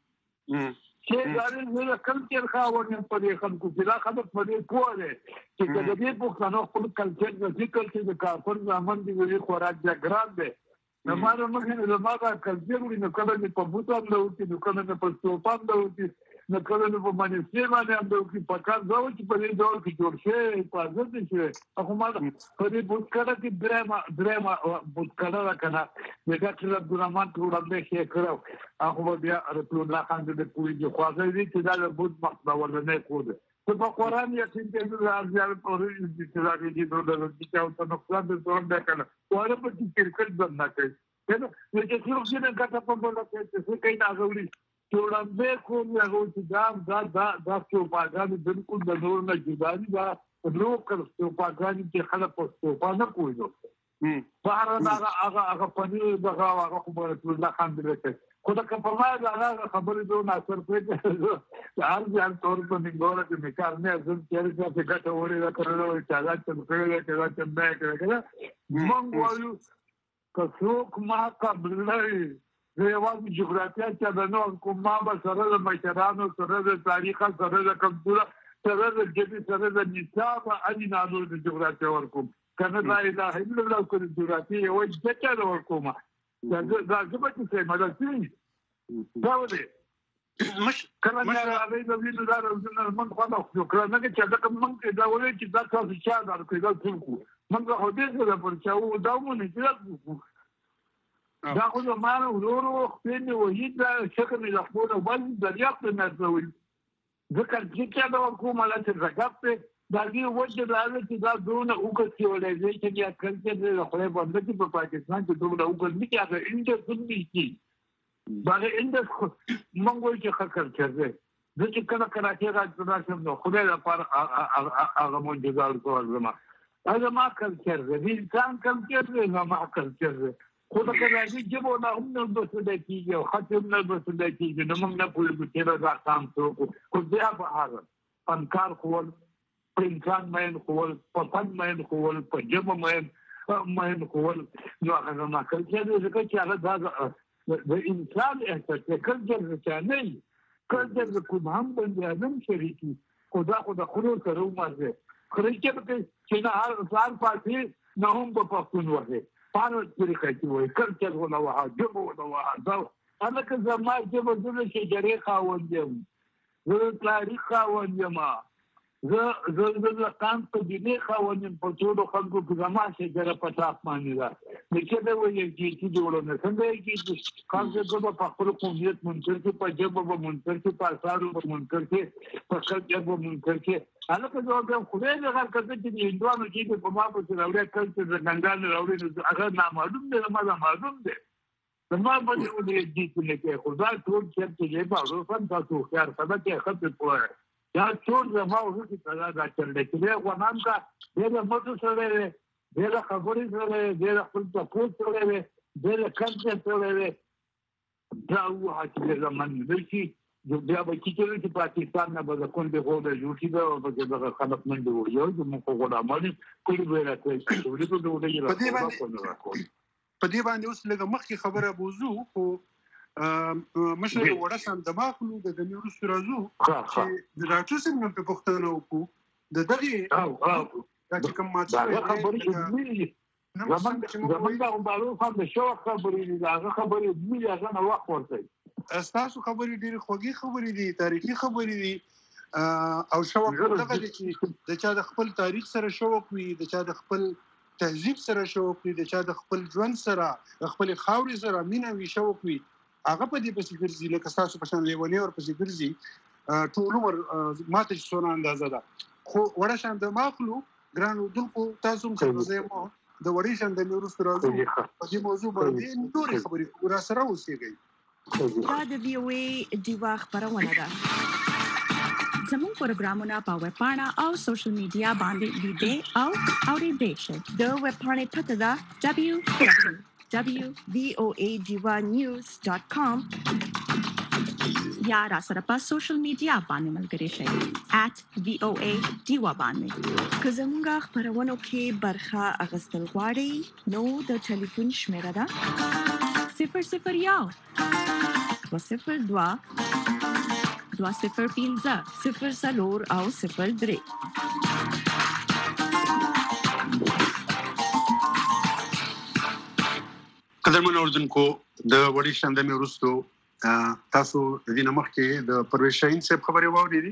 Speaker 3: چې دا زه د کلچر خاوند یم په دې خلکو کې دا خلک په دې پوه دی چې که د دې پښتنو خپل کلچر د فکر چې د کافر زامن دي ولې خوراک بیا ګران دی زما د مخې نه زما دا کلچر وړي نو کله مې په بوټ هم نه وکړي نو کله مې په سټوپ هم نه وکړي نو کله مې په منیسټر باندې هم نه وکړي په کار دا و چې په دې ډول کې جوړ شوی حفاظت دې شوی خو ما په دې بوټکړه کې درېیمه درېیمه بوټکړه ده که نه د ډاکټر عبدالرحمن په وړاندې ښې کړی هغه به بیا رسول الله خان د پوهېږي خواږه دي چې دا د بوټ مخ به ورننی کور دی ته په قرآن یقین کوې ارزیابي پوهېږي چې دا دې نو د چا ورته نقصان د ځوان دی که نه واړه په کې کرکټ بند نه کوي نو چې څوک چې نه ګټه په بله کوي چې څه کوي نه هغه وړي چې وړاندې کوم هغه چې دا دا دا دا چوپاګانې بالکل د نورو نه جدا دي دا لوکل چوپاګانې چې خلک په چوپا نه پوهېږي بهر هغه هغه هغه پنیر دغه هغه خو به رسول الله خان دې کوي خو د کمپرمای د هغه خبرې دو ناصر پرېږدي هر ځان طور په ننګوله کې مې کار نه زم چېرې چې ګټه وړې ده کړې ده چې هغه چم کړی ده چې هغه چم نه یې کړی که موږ وایو که څوک ما قبلوي زه یوازې جغرافیه چلنه کوم ما به سره د مشرانو سره د تاریخه سره د کلتوره سره د ژبې سره د نصاب اني نالو د جغرافیه ورکوم کنه لا اله الا الله کو جرأتي او دته ور کومه دا دا زما چې مدد کوي دا ودی
Speaker 1: مش
Speaker 3: کله نه راځي د وینو دا راځي من خو دا خو کړه نه چې دا کوم من کې دا ولې چې دا تاسو چا دا کوي دا څنګه من هو دې څه پر چاو دا مونږ نه دا خو دا ما ورو خپل وحید دا شکل نه خپل ول دریا په نظر ذکر چې دا کومه لا چې زګپ دا کې وجه راځي چې دا دونه وګړي ولې چې یا کلچر د خپل باندې چې په پاکستان کې دونه وګړي چې هغه انډر سني کی دا انډر مونږ چې خکر کړي د چې کله کله چې راځي نو خدای لپاره هغه مونږ کول زما هغه ما کلچر دې انسان کلچر نه ما کلچر خو دا کله چې جبو نه هم نه بسنده کیږي او ختم نه بسنده کیږي نو موږ نه پوهیږو چې دا کام څه کو بیا به هغه انکار کول انسان مین کول په فن مین کول په جبه مین مین کول نو هغه ما کلچر دې چې هغه دا د انسان احساس کلچر چې نه کلچر کوم هم باندې ادم شریکی خدا خدا خلو سره ومازه کلچر چې نه هر ځان پاتې نه هم په پښتون وځي پانو طریقه کې وای کلچر ولا وها جبه ولا وها دا انا که زما جبه زونه چې جری خاوندم زه تاریخ خاوندم زه زه زه کام په دې خاوندم په ټولو خلکو کې زما چې جره پټاپ مانی دا چې دا وایي چې چې جوړونه څنګه کې کار دې په خپل قومیت منکر کې په جبه به منکر کې په اثارو به منکر کې په کلچر به منکر کې انا که زه به خو دې هغه کړه چې هندوانو چې په ما په راوړې کلچر د ګنګان راوړې هغه نامعلوم دی ما معلوم دی زما باندې ولې دې چې کې خدا ټول چې دې په اړه فن تاسو خيار سبا کې خپل پوهه یا ټول زما او چې دا دا چل دی چې غوانام کا دې موږ سره دې خبرې سره دې خپل تاسو سره دې کلچر سره دا وه چې زمون دې بیا به چې پاکستان نه به کوم دی غوډه جوړی دا او به خلک منډه وړي او موږ غوډه مالي کلی به راځي چې دې ته وړي راځي
Speaker 1: په دې باندې اوس لږه مخکې خبره بوزو خو مشر وړه سم دماغ نو د دنیو سرازو چې د ډاکټر سم په پښتنو کو د دغه او او چې کوم ما څه
Speaker 3: خبرې دي زمونږ زمونږ د عمرو خان د شو خبرې دي هغه خبرې دي هغه نو وخت ورته
Speaker 1: تاسو خبرې ډېرې خوږې خبرې دي تاریخي خبرې دي او شوق دغه چې د چا د خپل تاریخ سره شوق وي د چا د خپل تهذیب سره شوق وي د چا د خپل ژوند سره د خپل خاورې سره مینه وي شوق وي هغه په دې پسې ګرځي لکه تاسو په شان لیونی ور پسې ګرځي ټول عمر ماته چې څونه اندازه ده خو وړه شان د ماخلو ګران دلکو تاسو هم څه زمو د وړي شان د نورو سره راځي په دې موضوع باندې نورې خبرې ورا سره اوسېږي
Speaker 5: دا د وی او ای دیوا خبرونه ده زموږ پروګرامونه په ویب پاڼه او سوشل میډیا باندې لیدئ او اورئ شئ د ویب پاڼې پته ده دبليو دبليو دبليو دوت وی او ای diva news dot com یا را سره په سوشل میډیا باندې ملګری شئ at وی او ای diva باندې که زموږ خبرونو کې برخه اخیستل غواړئ نو د ټلیفون شمیره ده صفر صفر یو دوه صفر دوه دوه صفر پنځه صفر څلور او صفر درې
Speaker 1: قدرمن اوردونکو د وړي شاندمې وروستو تاسو د دې نمخ کې د پرویز شاهین صاحب خبرې واورېدې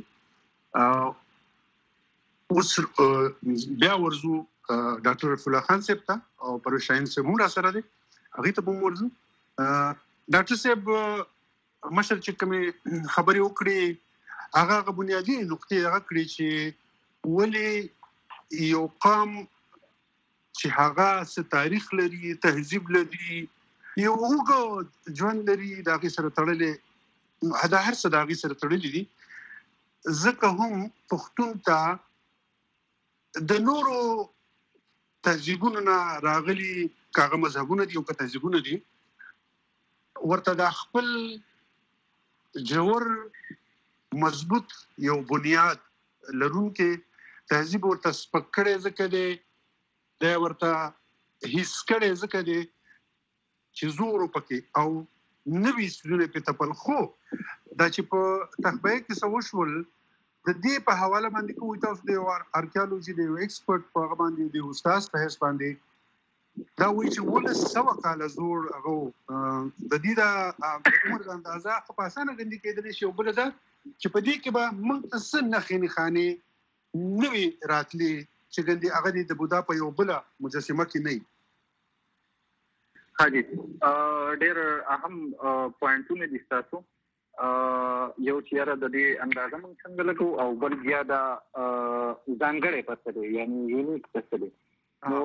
Speaker 1: اوس بیا ورزو ډاکټر رفیع الله خان صاحب ته او پرویز شاهین صاحب هم را سره دی هغې ته به هم ورځو ډاکټر صاحب مشر چې کومې خبرې وکړې هغه هغه بنیادي نقطې هغه کړې چې ولې یو قام چې هغه څه تاریخ لري تهذیب لري یو اوږد ژوند لري د هغې سره تړلې دا هر څه د هغې سره تړلي دي ځکه هم پښتون ته د نورو تهذیبونو نه راغلي که هغه مذهبونه دي او که تهذیبونه دي ورته د خپل جوړ مضبوط یو بنیاد لرونکي تهذیب ورته سپک کړی ځکه دی دا ورته هیڅ کړی ځکه دی چې زور پکې او نوي څیزونه پې تپل خو دا چې په تخبیه کې څه وشول د دې په حواله باندې کوی تاسو د آرکیالوجي د یو ایکسپرت په هغه باندې د استاد په هیڅ باندې دا وایي چې ولس سوا کاله زوړ هغه د دې د عمر د اندازه په اسانه غندي کېدلی شي او بل دا چې په دې کې به موږ څه نښې نښانې نوي راتلي چې غندي هغه د بودا په یو بل مجسمه کې نه
Speaker 2: حاجی ډېر اهم پوینټونه دي تاسو یو چې را د دې اندازه موږ څنګه لګو او بل بیا دا ځانګړې پته دی یعنی یونیک پته دی نو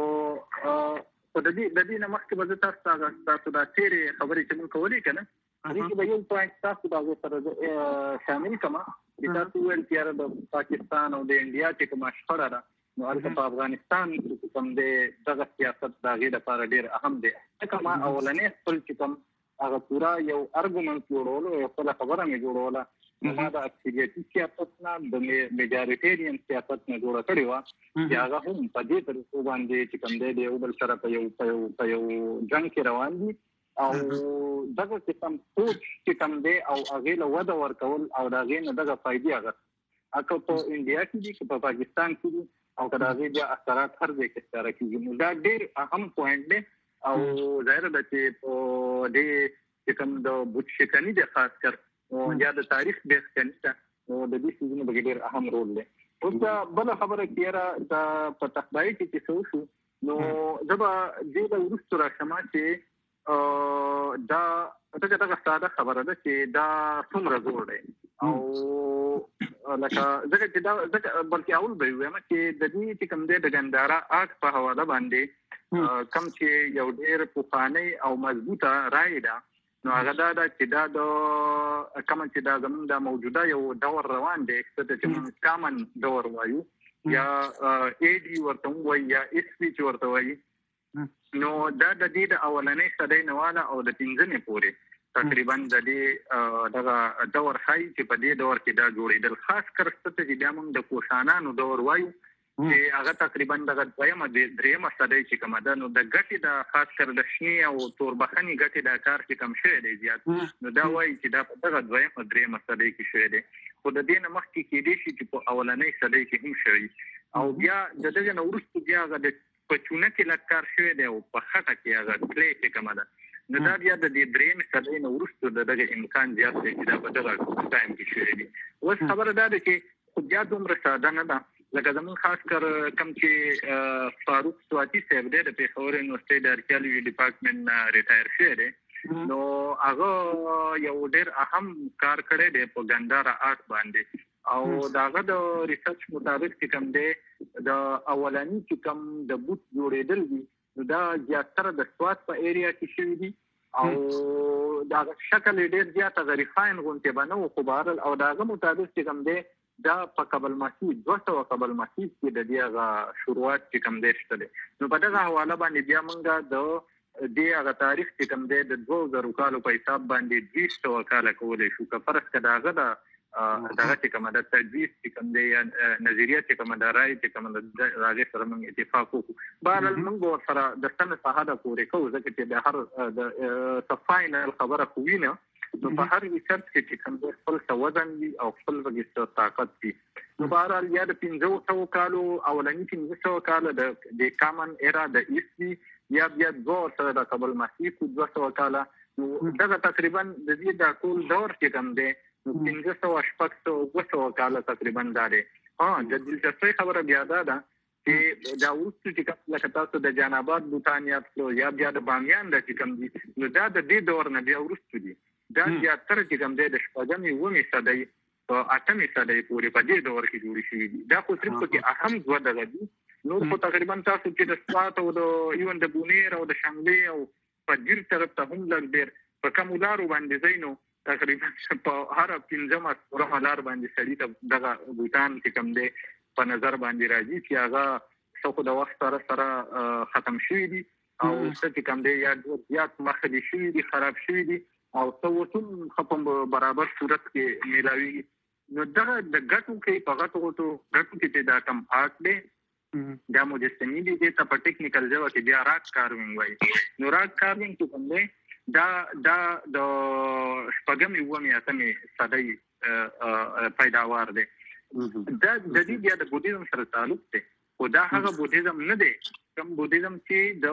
Speaker 2: په دې د دې نه مخکې به تاسو تاسو دا تیرې خبرې چې موږ کولې کنه دې کې به یو پوینټ تاسو دا سره شامل کما چې تاسو ول چې د پاکستان او د انډیا چې کومه شخړه ده نو هغه په افغانستان کې کوم د دغه سیاست د غیر لپاره ډیر اهم دی کما اولنې خپل چې کوم هغه پورا یو ارګومنټ جوړولو یو خپل خبره مې جوړوله نو ما د اکثریتي سیاست نه د میجارټیرین سیاست نه جوړه کړې وه چې هغه هم په دې طریقو باندې چې کوم دی د یو بل سره په یو په یو جنګ کې روان دي او دغه قسم سوچ چې کوم دی او هغې له وده ورکول او د هغې نه دغه فایدې اخیست هغه په انډیا کې دي که په پاکستان کې دي او که د هغې بیا اثرات هر ځای کې ښکاره کېږي نو دا ډېر اهم پوینټ دی او ظاهره ده چې په دې چې کوم د بوتشکني دی خاص کر یا د تاریخ بیخکني ده نو د دې څیزونو پکې ډېر اهم رول دی اوس دا بله خبره چې یاره دا په تخبایي کې چې څه وشو نو زه به دې نه وروستو راشم چې دا دغه دغه ساده خبره ده چې دا څومره زوړ دی او لکه ځکه چې دا ځکه بلکې اول به ووایم چې د دې چې کوم دی د ګنداره آرټ په حواله باندې کوم چې یو ډېر پخوانی او مضبوطه رایې ده نو هغه دا ده چې دا د کوم چې دا زموږ د موجوده یو دور روان دی څه چې موږ کامن دور وایو یا ای ډي ورته وایي یا اس پي چې ورته وایي نو دا د دې د اولنۍ صدۍ نه واله او د پنځمې پورې تقریبا د دې دغه دور ښایي چې په دې دور کې دا جوړېدل خاص کر څه ته چې بیا موږ د کوشانانو دور وایو چې هغه تقریبا دغه دویمه درېیمه صدۍ چې کومه ده نو د ګټې د خاص کر د شنې او توربخنې ګټې دا کار چې کم شوی دی زیات نو دا وایي چې دا په دغه دویمه درېیمه صدۍ کې شوی دی خو د دې نه مخکې کېدای شي چې په اولنۍ صدۍ کې هم شوي او بیا د دغه نه وروسته بیا هغه د په چونه کې لږ کار شوی دی او په خټه کې هغه کلی چې کومه ده نو دا بیا د دې درېیمې صدۍ نه وروسته د دغه امکان زیات دی چې دا په دغه ټایم کې شوی دی اوس خبره دا ده چې خو بیا دومره ساده نه ده لکه زموږ خاص کر کوم چې فاروق سواتی صاحب دی د پېښور یونیورسټۍ د آرکیالوجي ډپارټمنټ نه ریټایر شوی دی نو هغه یو ډېر اهم کار کړی دی په ګنداره آرټ باندې او د هغه د ریسرچ مطابق چې کوم دی د اولني چې کوم د بوت جوړېدل دي نو دا زیاتره د سوات په ایریا کې شوي دي او د هغه شکل یې ډېر زیات هغه ریفاین غوندې به نه و خو بهرحال او د هغه مطابق چې کوم دی دا په قبل مسیح دوه سوه قبل مسیح کې د دې هغه شروعات چې کوم دی شته دی نو په دغه حواله باندې بیا موږ د دې هغه تاریخ چې کوم دی د دوه زرو کالو په حساب باندې دوه سوه کاله کولی شو که فرض که د هغه د دغه چې کومه د تجویز چې کوم دی یا نظریه چې کومه د رایې چې کومه د هغې سره موږ اتفاق وکړو بهرحال موږ ورسره د سنې ساحه د پورې کوو ځکه چې د هر د څه فاینل خبره خو وي نه نو په هر ریسرچ کې چې کوم دی خپل څه وزن وي او خپل پکې څه طاقت وي نو بهرحال یا د پنځه سوو کالو اولني پنځه سوه کاله د کامن ایرا د ایست وي یا بیا دوه سره د قبل مسیح دوه سوه کاله نو دغه تقریبا د دې دا ټول دور چې کوم دی نو پنځه سوه شپږ سوه اووه سوه کاله تقریبا دا دی ها د دلچسپۍ خبره بیا دا ده چې دا وروسته چې کوم لکه تاسو د جان آباد بوتان یاد کړو یا بیا د بامیان دا چې کوم دي نو دا د دې دور نه بیا وروسته دي دا زیاتره چې کوم دی د شپږمې اوومې صدۍ په اتمې صدۍ پورې په دې دور کې جوړې شوي دي دا خو صرف پکې اهم دوه دغه دي نور خو تقریبا تاسو چې د سوات او د ایون د بونیر او د شانګلې او په ډیر طرف ته هم لږ ډېر په کومو لارو باندې ځئ نو تقریبا په هره پنځمه څلورمه لار باندې سړي ته دغه بوتان چې کوم دی په نظر باندې راځي چې هغه څه خو د وخت سره سره ختم شوي دي او څه چې کوم دی یا زیات مخه دي شوي دي خراب شوي دي او څه وټوم خپم برابر صورت کې میلاوي نو دغه د ګټو کې په غټو غټو ګټو کې دا کم آرټ دی دا مجسمې دي دې ته په ټیکنیکل ژبه کې بیا راک کاروینګ وایي نو راک کاروینګ چې کوم دی دا دا د شپږمې اوومې اتمې صدۍ پیداوار دی دا د دې بیا د بودیزم سره تعلق دی خو دا هغه بودیزم نه دی کوم بودیزم چې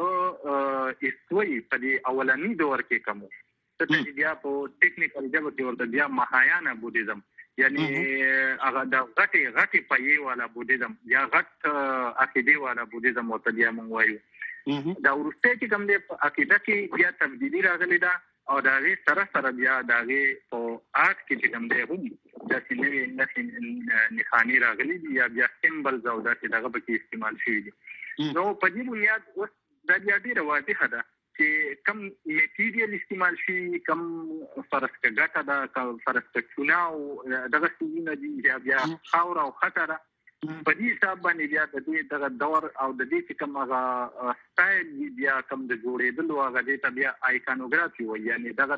Speaker 2: د ایستوي په دې اولنی دور کې کوم څه چې بیا په ټیکنیکل ډول کې ورته بیا مهایانا بودیزم یعنی هغه د غټي غټي پایې والا بودیزم یا غټ عقیده والا بودیزم ورته بیا مونږ وایو دا ورسته چې کوم دې عقیده کې بیا تبدیلی راغلی دا او دا غي سره سره بیا دا غي او آرټ کې چې کوم دی هم دا چې نوې نښې نښانې راغلي دي یا بیا سیمبلز او دا چې دغه پکې استعمال شوي دي نو په دې بنیاد اوس دا بیا ډېره واضحه ده چې کم میټیریل استعمال شي کم فرض کړه ګټه ده فرض کړه چونه او دغه څیزونه دي یا بیا خاوره او خطره په دې حساب باندې بیا د دې دغه دور او د دې چې کوم هغه سټایل بیا کوم د جوړېدلو هغه دې ته بیا آیکانوګرافي وایي یعنی دغه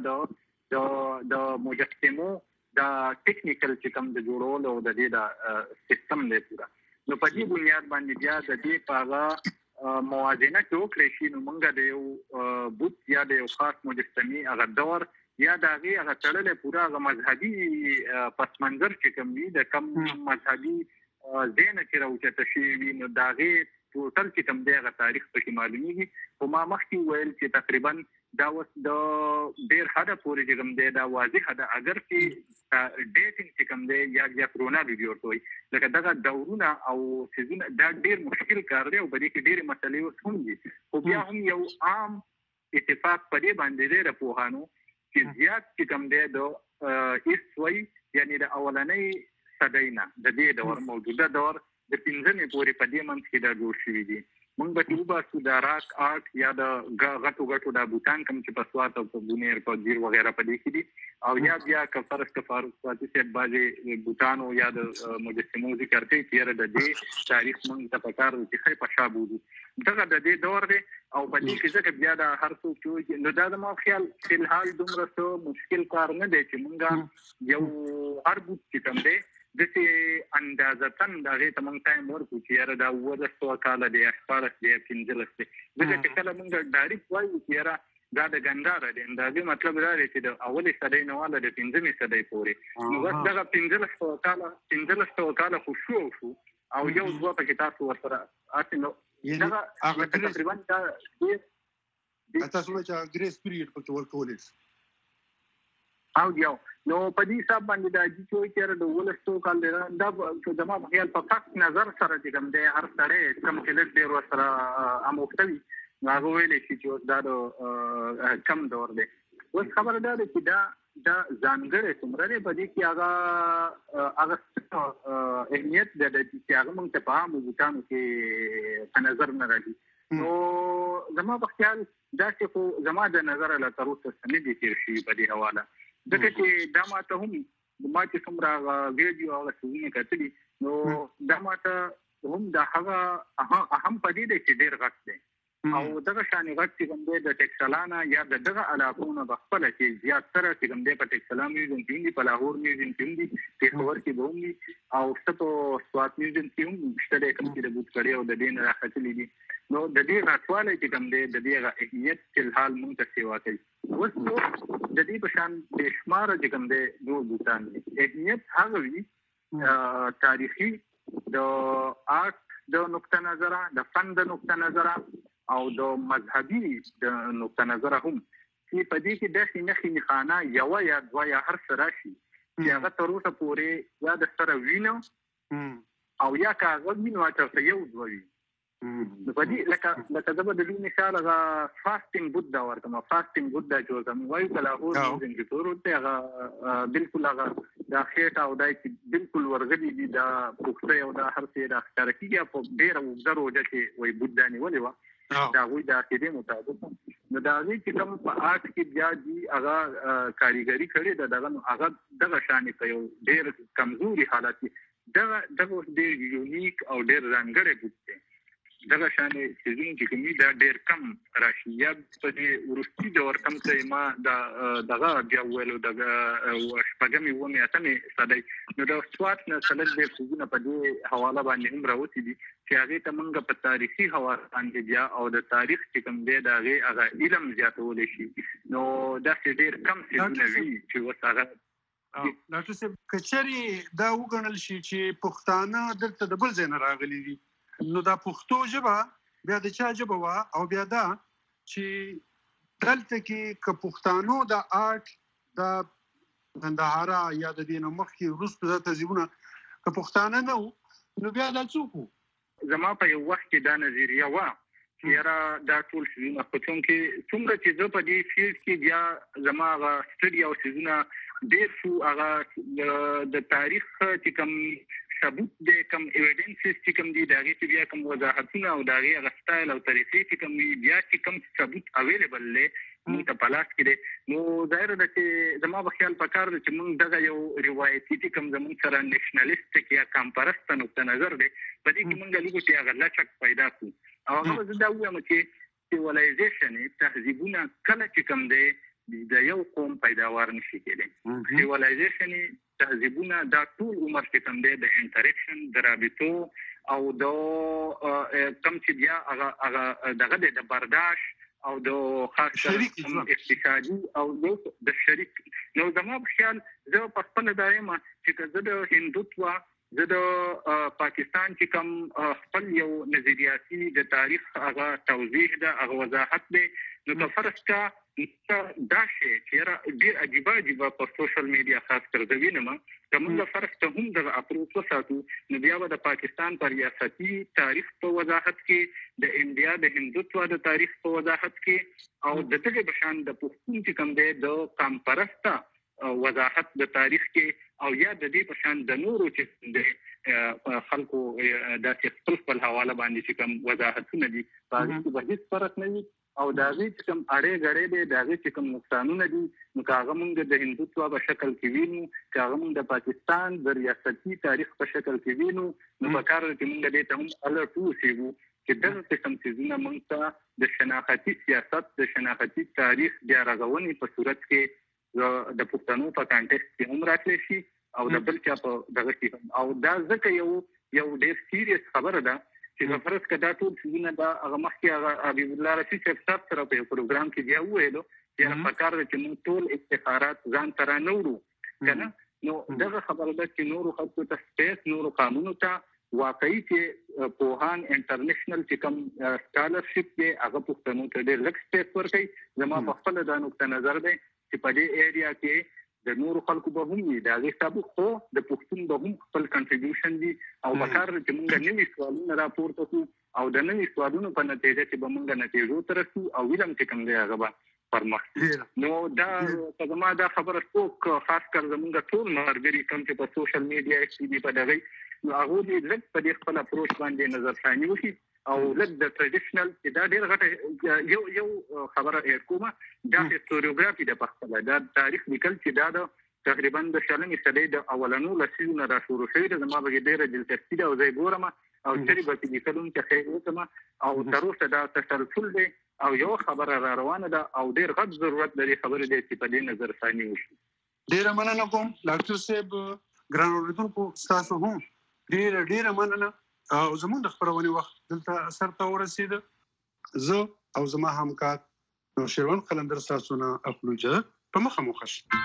Speaker 2: د د مجسمو د ټیکنیکل چې کوم د جوړولو او د دې د سیستم دی پورا نو په دې بنیاد باندې بیا د دې په هغه موازنه کې وکړئ شي نو موږ د یو بوت یا د یو خاص مجسمي هغه دور یا د هغې هغه تړلی پوره هغه مذهبي پس منظر چې کوم وي د کم مذهبي زینه چې راوچته شوي وي نو د هغې ټوټل چې کوم دی هغه تاریخ پکې معلومیږي خو ما مخکې ویل چې تقریبا دا اوس د ډېر حده پورې چې کوم دی دا واضحه ده اگر چې ډیټینګ چې کوم دی یا یا کرونالوژي ورته وایي لکه دغه دورونه او سیزونه دا ډېر مشکل کار دی او په دې کې ډېرې مسلې اوس هم دي خو بیا هم یو عام اتفاق په دې باندې دی د پوهانو چې زیات چې کوم دی د ایستوي یعنی د اولنۍ صدینا د دې دور موجوده دور د پنځمې پورې په دې منځ کې دا جوړ شوي دي موږ به وباسو د راک آرټ یا د غټو غټو د بوتان کوم چې په سوات او په بونیر په جیر وغیره په دې کې دي او یا بیا که فرض که فاروق سواتي صاحب بعضې بوتانو یا د مجسمو ذکر کوي چې یاره د دې تاریخ موږ ته پکار دی چې ښه په شا بولو دغه د دې دور دی او په دې کې ځکه بیا د هر څوک چې وایي نو دا زما خیال فی الحال دومره څه مشکل کار نه دی چې موږ یو هر بوت چې کوم دی داسې اندازتن د هغې ته موږ ټایم ورکړو چې یاره دا اوولس سوه کاله دی یا شپاړس دی یا پنځلس دی ځکه چې کله موږ ډایرکټ وایو چې یاره دا د ګنداره دی د هغې مطلب دا دی چې د اولې صدۍ نه واله د پنځمې صدۍ پورې نو بس دغه پنځلس سوه کاله پنځلس سوه کاله خو شو شو او یو دوه پکې تاسو ورسره هسې نو دغه تقریبا دا ډېر
Speaker 1: تاسو وایئ چې ګریس پیریډ پکې ورکولی شي
Speaker 2: او یو نو په دې حساب باندې دا چې وایي چې د اوولس سوه کال دی دا زما په خیال په فقط نظر سره چې کوم دی هر سړی کوم چې لږ ډېر ورسره اموخته وي نو هغه ویلی شي چې اوس دا د کم دور دی اوس خبره دا ده چې دا دا ځانګړی څومره دی په دې کې هغه هغه اهمیت دی چې هغه موږ ته په عامو بوټانو کې په نظر نه راځي نو زما په خیال داسې خو زما د نظره له تر اوسه څه نه دي تېر شوي په دې حواله ځکه چې دا ماته هم ما چې څومره هغه ویډیو هغه څیزونه کتلي نو دا ماته هم د هغه اهم په دې دی چې ډېر غټ دی او دغه شانې غټ چې کوم دی د ټکسلانا یا د دغه علاقو نه به خپله چې زیاتره چې کوم دی په ټکسلا میوزیم کې هم دي په لاهور میوزیم کې هم دي پېښور کې به هم دي او څه په سوات میوزیم کې هم شته دی کوم چې د بوتکړې او د دې نه راختلي دي نو د دې غټوالی چې کوم دی د دې هغه اهمیت فی الحال موږ ته سیوا کوي اوس نو د دې په شان بې شماره چې کوم دی نور بوتان دي اهمیت هغه وي تاریخي د آرټ د نقطه نظره د فن د نقطه نظره او د مذهبي د نقطه نظره هم چې په دې کې داسې نښې نښانه یوه یا دوه یا هر څه راشي چې هغه تر اوسه پورې یا د سره وینو او یا که هغه وي نو چېرته یو دوه وي نو په دې لکه لکه زه به د دې مثال هغه فاسټینګ بودا ورته م فاسټینګ بودا چې ورته موږ وایو که لاهور میوزیم کې تور دی هغه بلکل هغه دا خېټه او دا چې بلکل ورغلي دي دا پوښتۍ او دا هر څه یې راښکاره کېږي په ډېره اوږده روژه کې وایي بودا نیولې وه د هغوی د عقیدې مطابق نو د هغې چې کوم په آرټ کې بیا دي هغه کاریګري کړې ده دغه نو هغه دغه شانې په یو ډېر کمزوري حالت کې دغه دغه اوس ډېر یونیک او ډېر ځانګړی بوت دی دغه شانې څیزونه چې کوم دي دا ډېر کم راشي یا په دې وروستي دور کم څه ما د دغه بیا وویلو دغه شپږمې اوومې اتمې صدۍ نو د سوات نه څه لږ ډېر څیزونه په دې حواله باندې هم راوتي دي چې هغې ته موږ په تاریخي حواله باندې بیا او د تاریخ چې کوم دی د هغې هغه علم زیاتولی شي نو داسې ډېر کم څیزونه وي چې اوس هغه
Speaker 1: ډاکټر صاحب کچري دا وګڼل شي چې پښتانه دلته د بل ځای نه راغلي دي نو دا پښتو ژبه بیا د چا ژبه وه او بیا دا چې دلته کې که پښتانو د آرټ د کندهاره یا د دې نه مخکې وروسته دا تهذیبونه که پښتانه نه وو نو بیا دا څوک وو
Speaker 2: زما په یو وخت کې دا نظریه وه چې یاره دا ټول څیزونه خو چونکې څومره چې زه په دې فیلډ کې بیا زما هغه سټډي او څیزونه ډېر شو هغه د تاریخ چې کوم ثبوت دی کوم ایویډنسز چې کوم دي د هغې چې بیا کوم وضاحتونه او د هغې هغه سټایل او طریقې چې کوم وي بیا چې کوم ثبوت اویلیبل دی موږ ته په لاس کې دی نو ظاهره ده چې زما به خیال پکار دی چې موږ دغه یو روایتي چې کوم زموږ سره نیشنلیسټک یا قام پرسته نقطه نظر دی په دې کې موږ لږ چې هغه لچک پیدا کړو او هغه به زه دا ووایم چې سیولایزیشن تهذیبونه کله چې کوم دی د یو قوم پیداوار نشي کېدی سیولایزیشن تهذیبونه دا ټول عمر چې کوم دی د انټریکشن د رابطو او د کوم چې بیا هغه دغه د برداشت او د خاص اقتصادي او د شریک نو زما په خیال زه په خپله دا یم چې که زه د هندوتوا زه د پاکستان چې کوم خپل یو نظریاتي د تاریخ هغه توضیح ده هغه وضاحت دی نو که فرض کا دا شی چې ډېر عجیبه عجیبه په سوشل میډیا خاص کر زه وینم که موږ فرض ته هم دغه اپروچ وساتو نو بیا به د پاکستان په ریاستي تاریخ په وضاحت کې د انډیا د هندوتوا د تاریخ په وضاحت کې او د دغه بشان د پښتون چې کوم دی د قام پرسته وضاحت د تاریخ کې او یا د دې په شان د نورو چې د خلکو داسې خپل خپل حواله باندې چې کوم وضاحتونه دي په هغې کې به هېڅ فرق نه وي او د هغې چې کوم اړې ګړې دی د هغې چې کوم نقصانونه دي نو که هغه مونږ د هندوتوا په شکل کې وینو که هغه مونږ د پاکستان د ریاستي تاریخ په شکل کې وینو نو پکار ده چې مونږ دې ته هم الرټ واوسېږو چې دغه قسم څیزونه مونږ ته د شناختي سیاست د شناختي تاریخ بیا رغونې په صورت کې د پښتنو په کانټیکسټ کې هم راتلی شي او د بل چا په دغه کې هم او دا ځکه یو یو ډېر سیریس خبره ده چې فرض که دا ټول څیزونه به هغه مخکې هغه حبیب الله رفیع صاحب صاحب سره په یو پروګرام کې بیا وویلو چې هغه پکار ده چې موږ ټول افتخارات ځان ته را نه وړو که نه نو دغه خبره ده چې نورو خلکو ته سپیس نورو قانونو ته واقعي چې پوهان انټرنیشنل چې کوم سکالرشپ دی هغه پښتنو ته ډېر لږ سپیس ورکوي زما په خپله دا نقطه نظر دی چې په دې ایریا کې د نورو خلکو به هم وي د هغې حساب خو د پښتون به هم خپل کنټریبیوشن دي او پکار ده چې موږ نوي سوالونه راپورته کړو او د نوي سوالونو په نتیجه کې به موږ نتیجو ته رسو او علم چې کوم دی هغه به پرمخ نو دا که زما دا خبره څوک خاص کر زموږ ټول ملګري کوم چې په سوشل میډیا کې دي په دغې نو هغوی دې لږ په دې خپل اپروچ باندې نظرثاني وکړي او لږ د ټریډیشنل چې دا ډېر غټه یو یو خبره ایر کومه دا هیستوریوګرافي ده په خپله دا تاریخ لیکل چې دا د تقریبا د شلمې صدۍ د اولنو لسیزو نه را شروع شوي ده زما پکې ډېره دلچسپي ده او زه یې ګورم او چېرې به چې لیکل هم چې خیر وکړم او تر اوسه دا تسلسل دی او یو خبره را روانه ده او ډېر غټ ضرورت د دې خبرې دی چې په دې نظرثاني وشي
Speaker 1: ډېره مننه کوم ډاکټر صاحب ګران اورېدونکو ستاسو هم ډېره ډېره مننه او زموږ د خپرونې وخت دلته سر ته ورسېده زه او زما همکار نوشیروان قلندر ستاسو نه اخلو اجازه په مخه مو ښه شي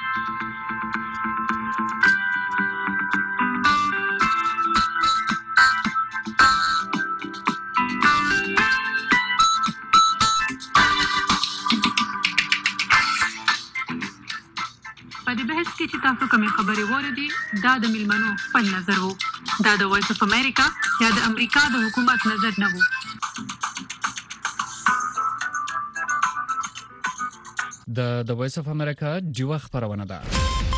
Speaker 4: په دې بحث کې چې تاسو کومې خبرې واورېدې دا د میلمنو خپل نظر و دا د وایس اف امریکا یا د امریکا د حکومت نظر نه و
Speaker 6: د د وایس اف امریکا جوه خبرونه ده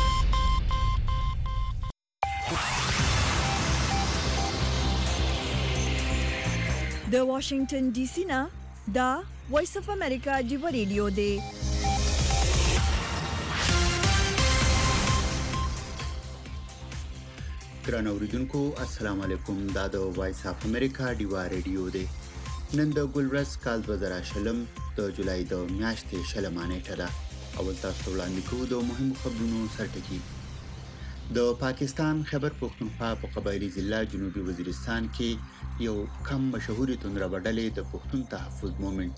Speaker 5: د واشنگټن ډي سي نه دا وایس اف امریکا جوه ریډیو دی
Speaker 7: ګران اوریدونکو السلام علیکم دا د وایس اف امریکا ډیوا ریډیو دی نن د ګلورس کال دوه زره شلم د جولای د میاشتې شلمه نیټه ده اول تاسو وړاندې کوو د مهمو خبرونو سرټکي د پاکستان خیبر پښتونخوا په قبایلی ضلع جنوبي وزیرستان کې یو کم مشهوري توندره ډلې د پښتون تحفظ مومنټ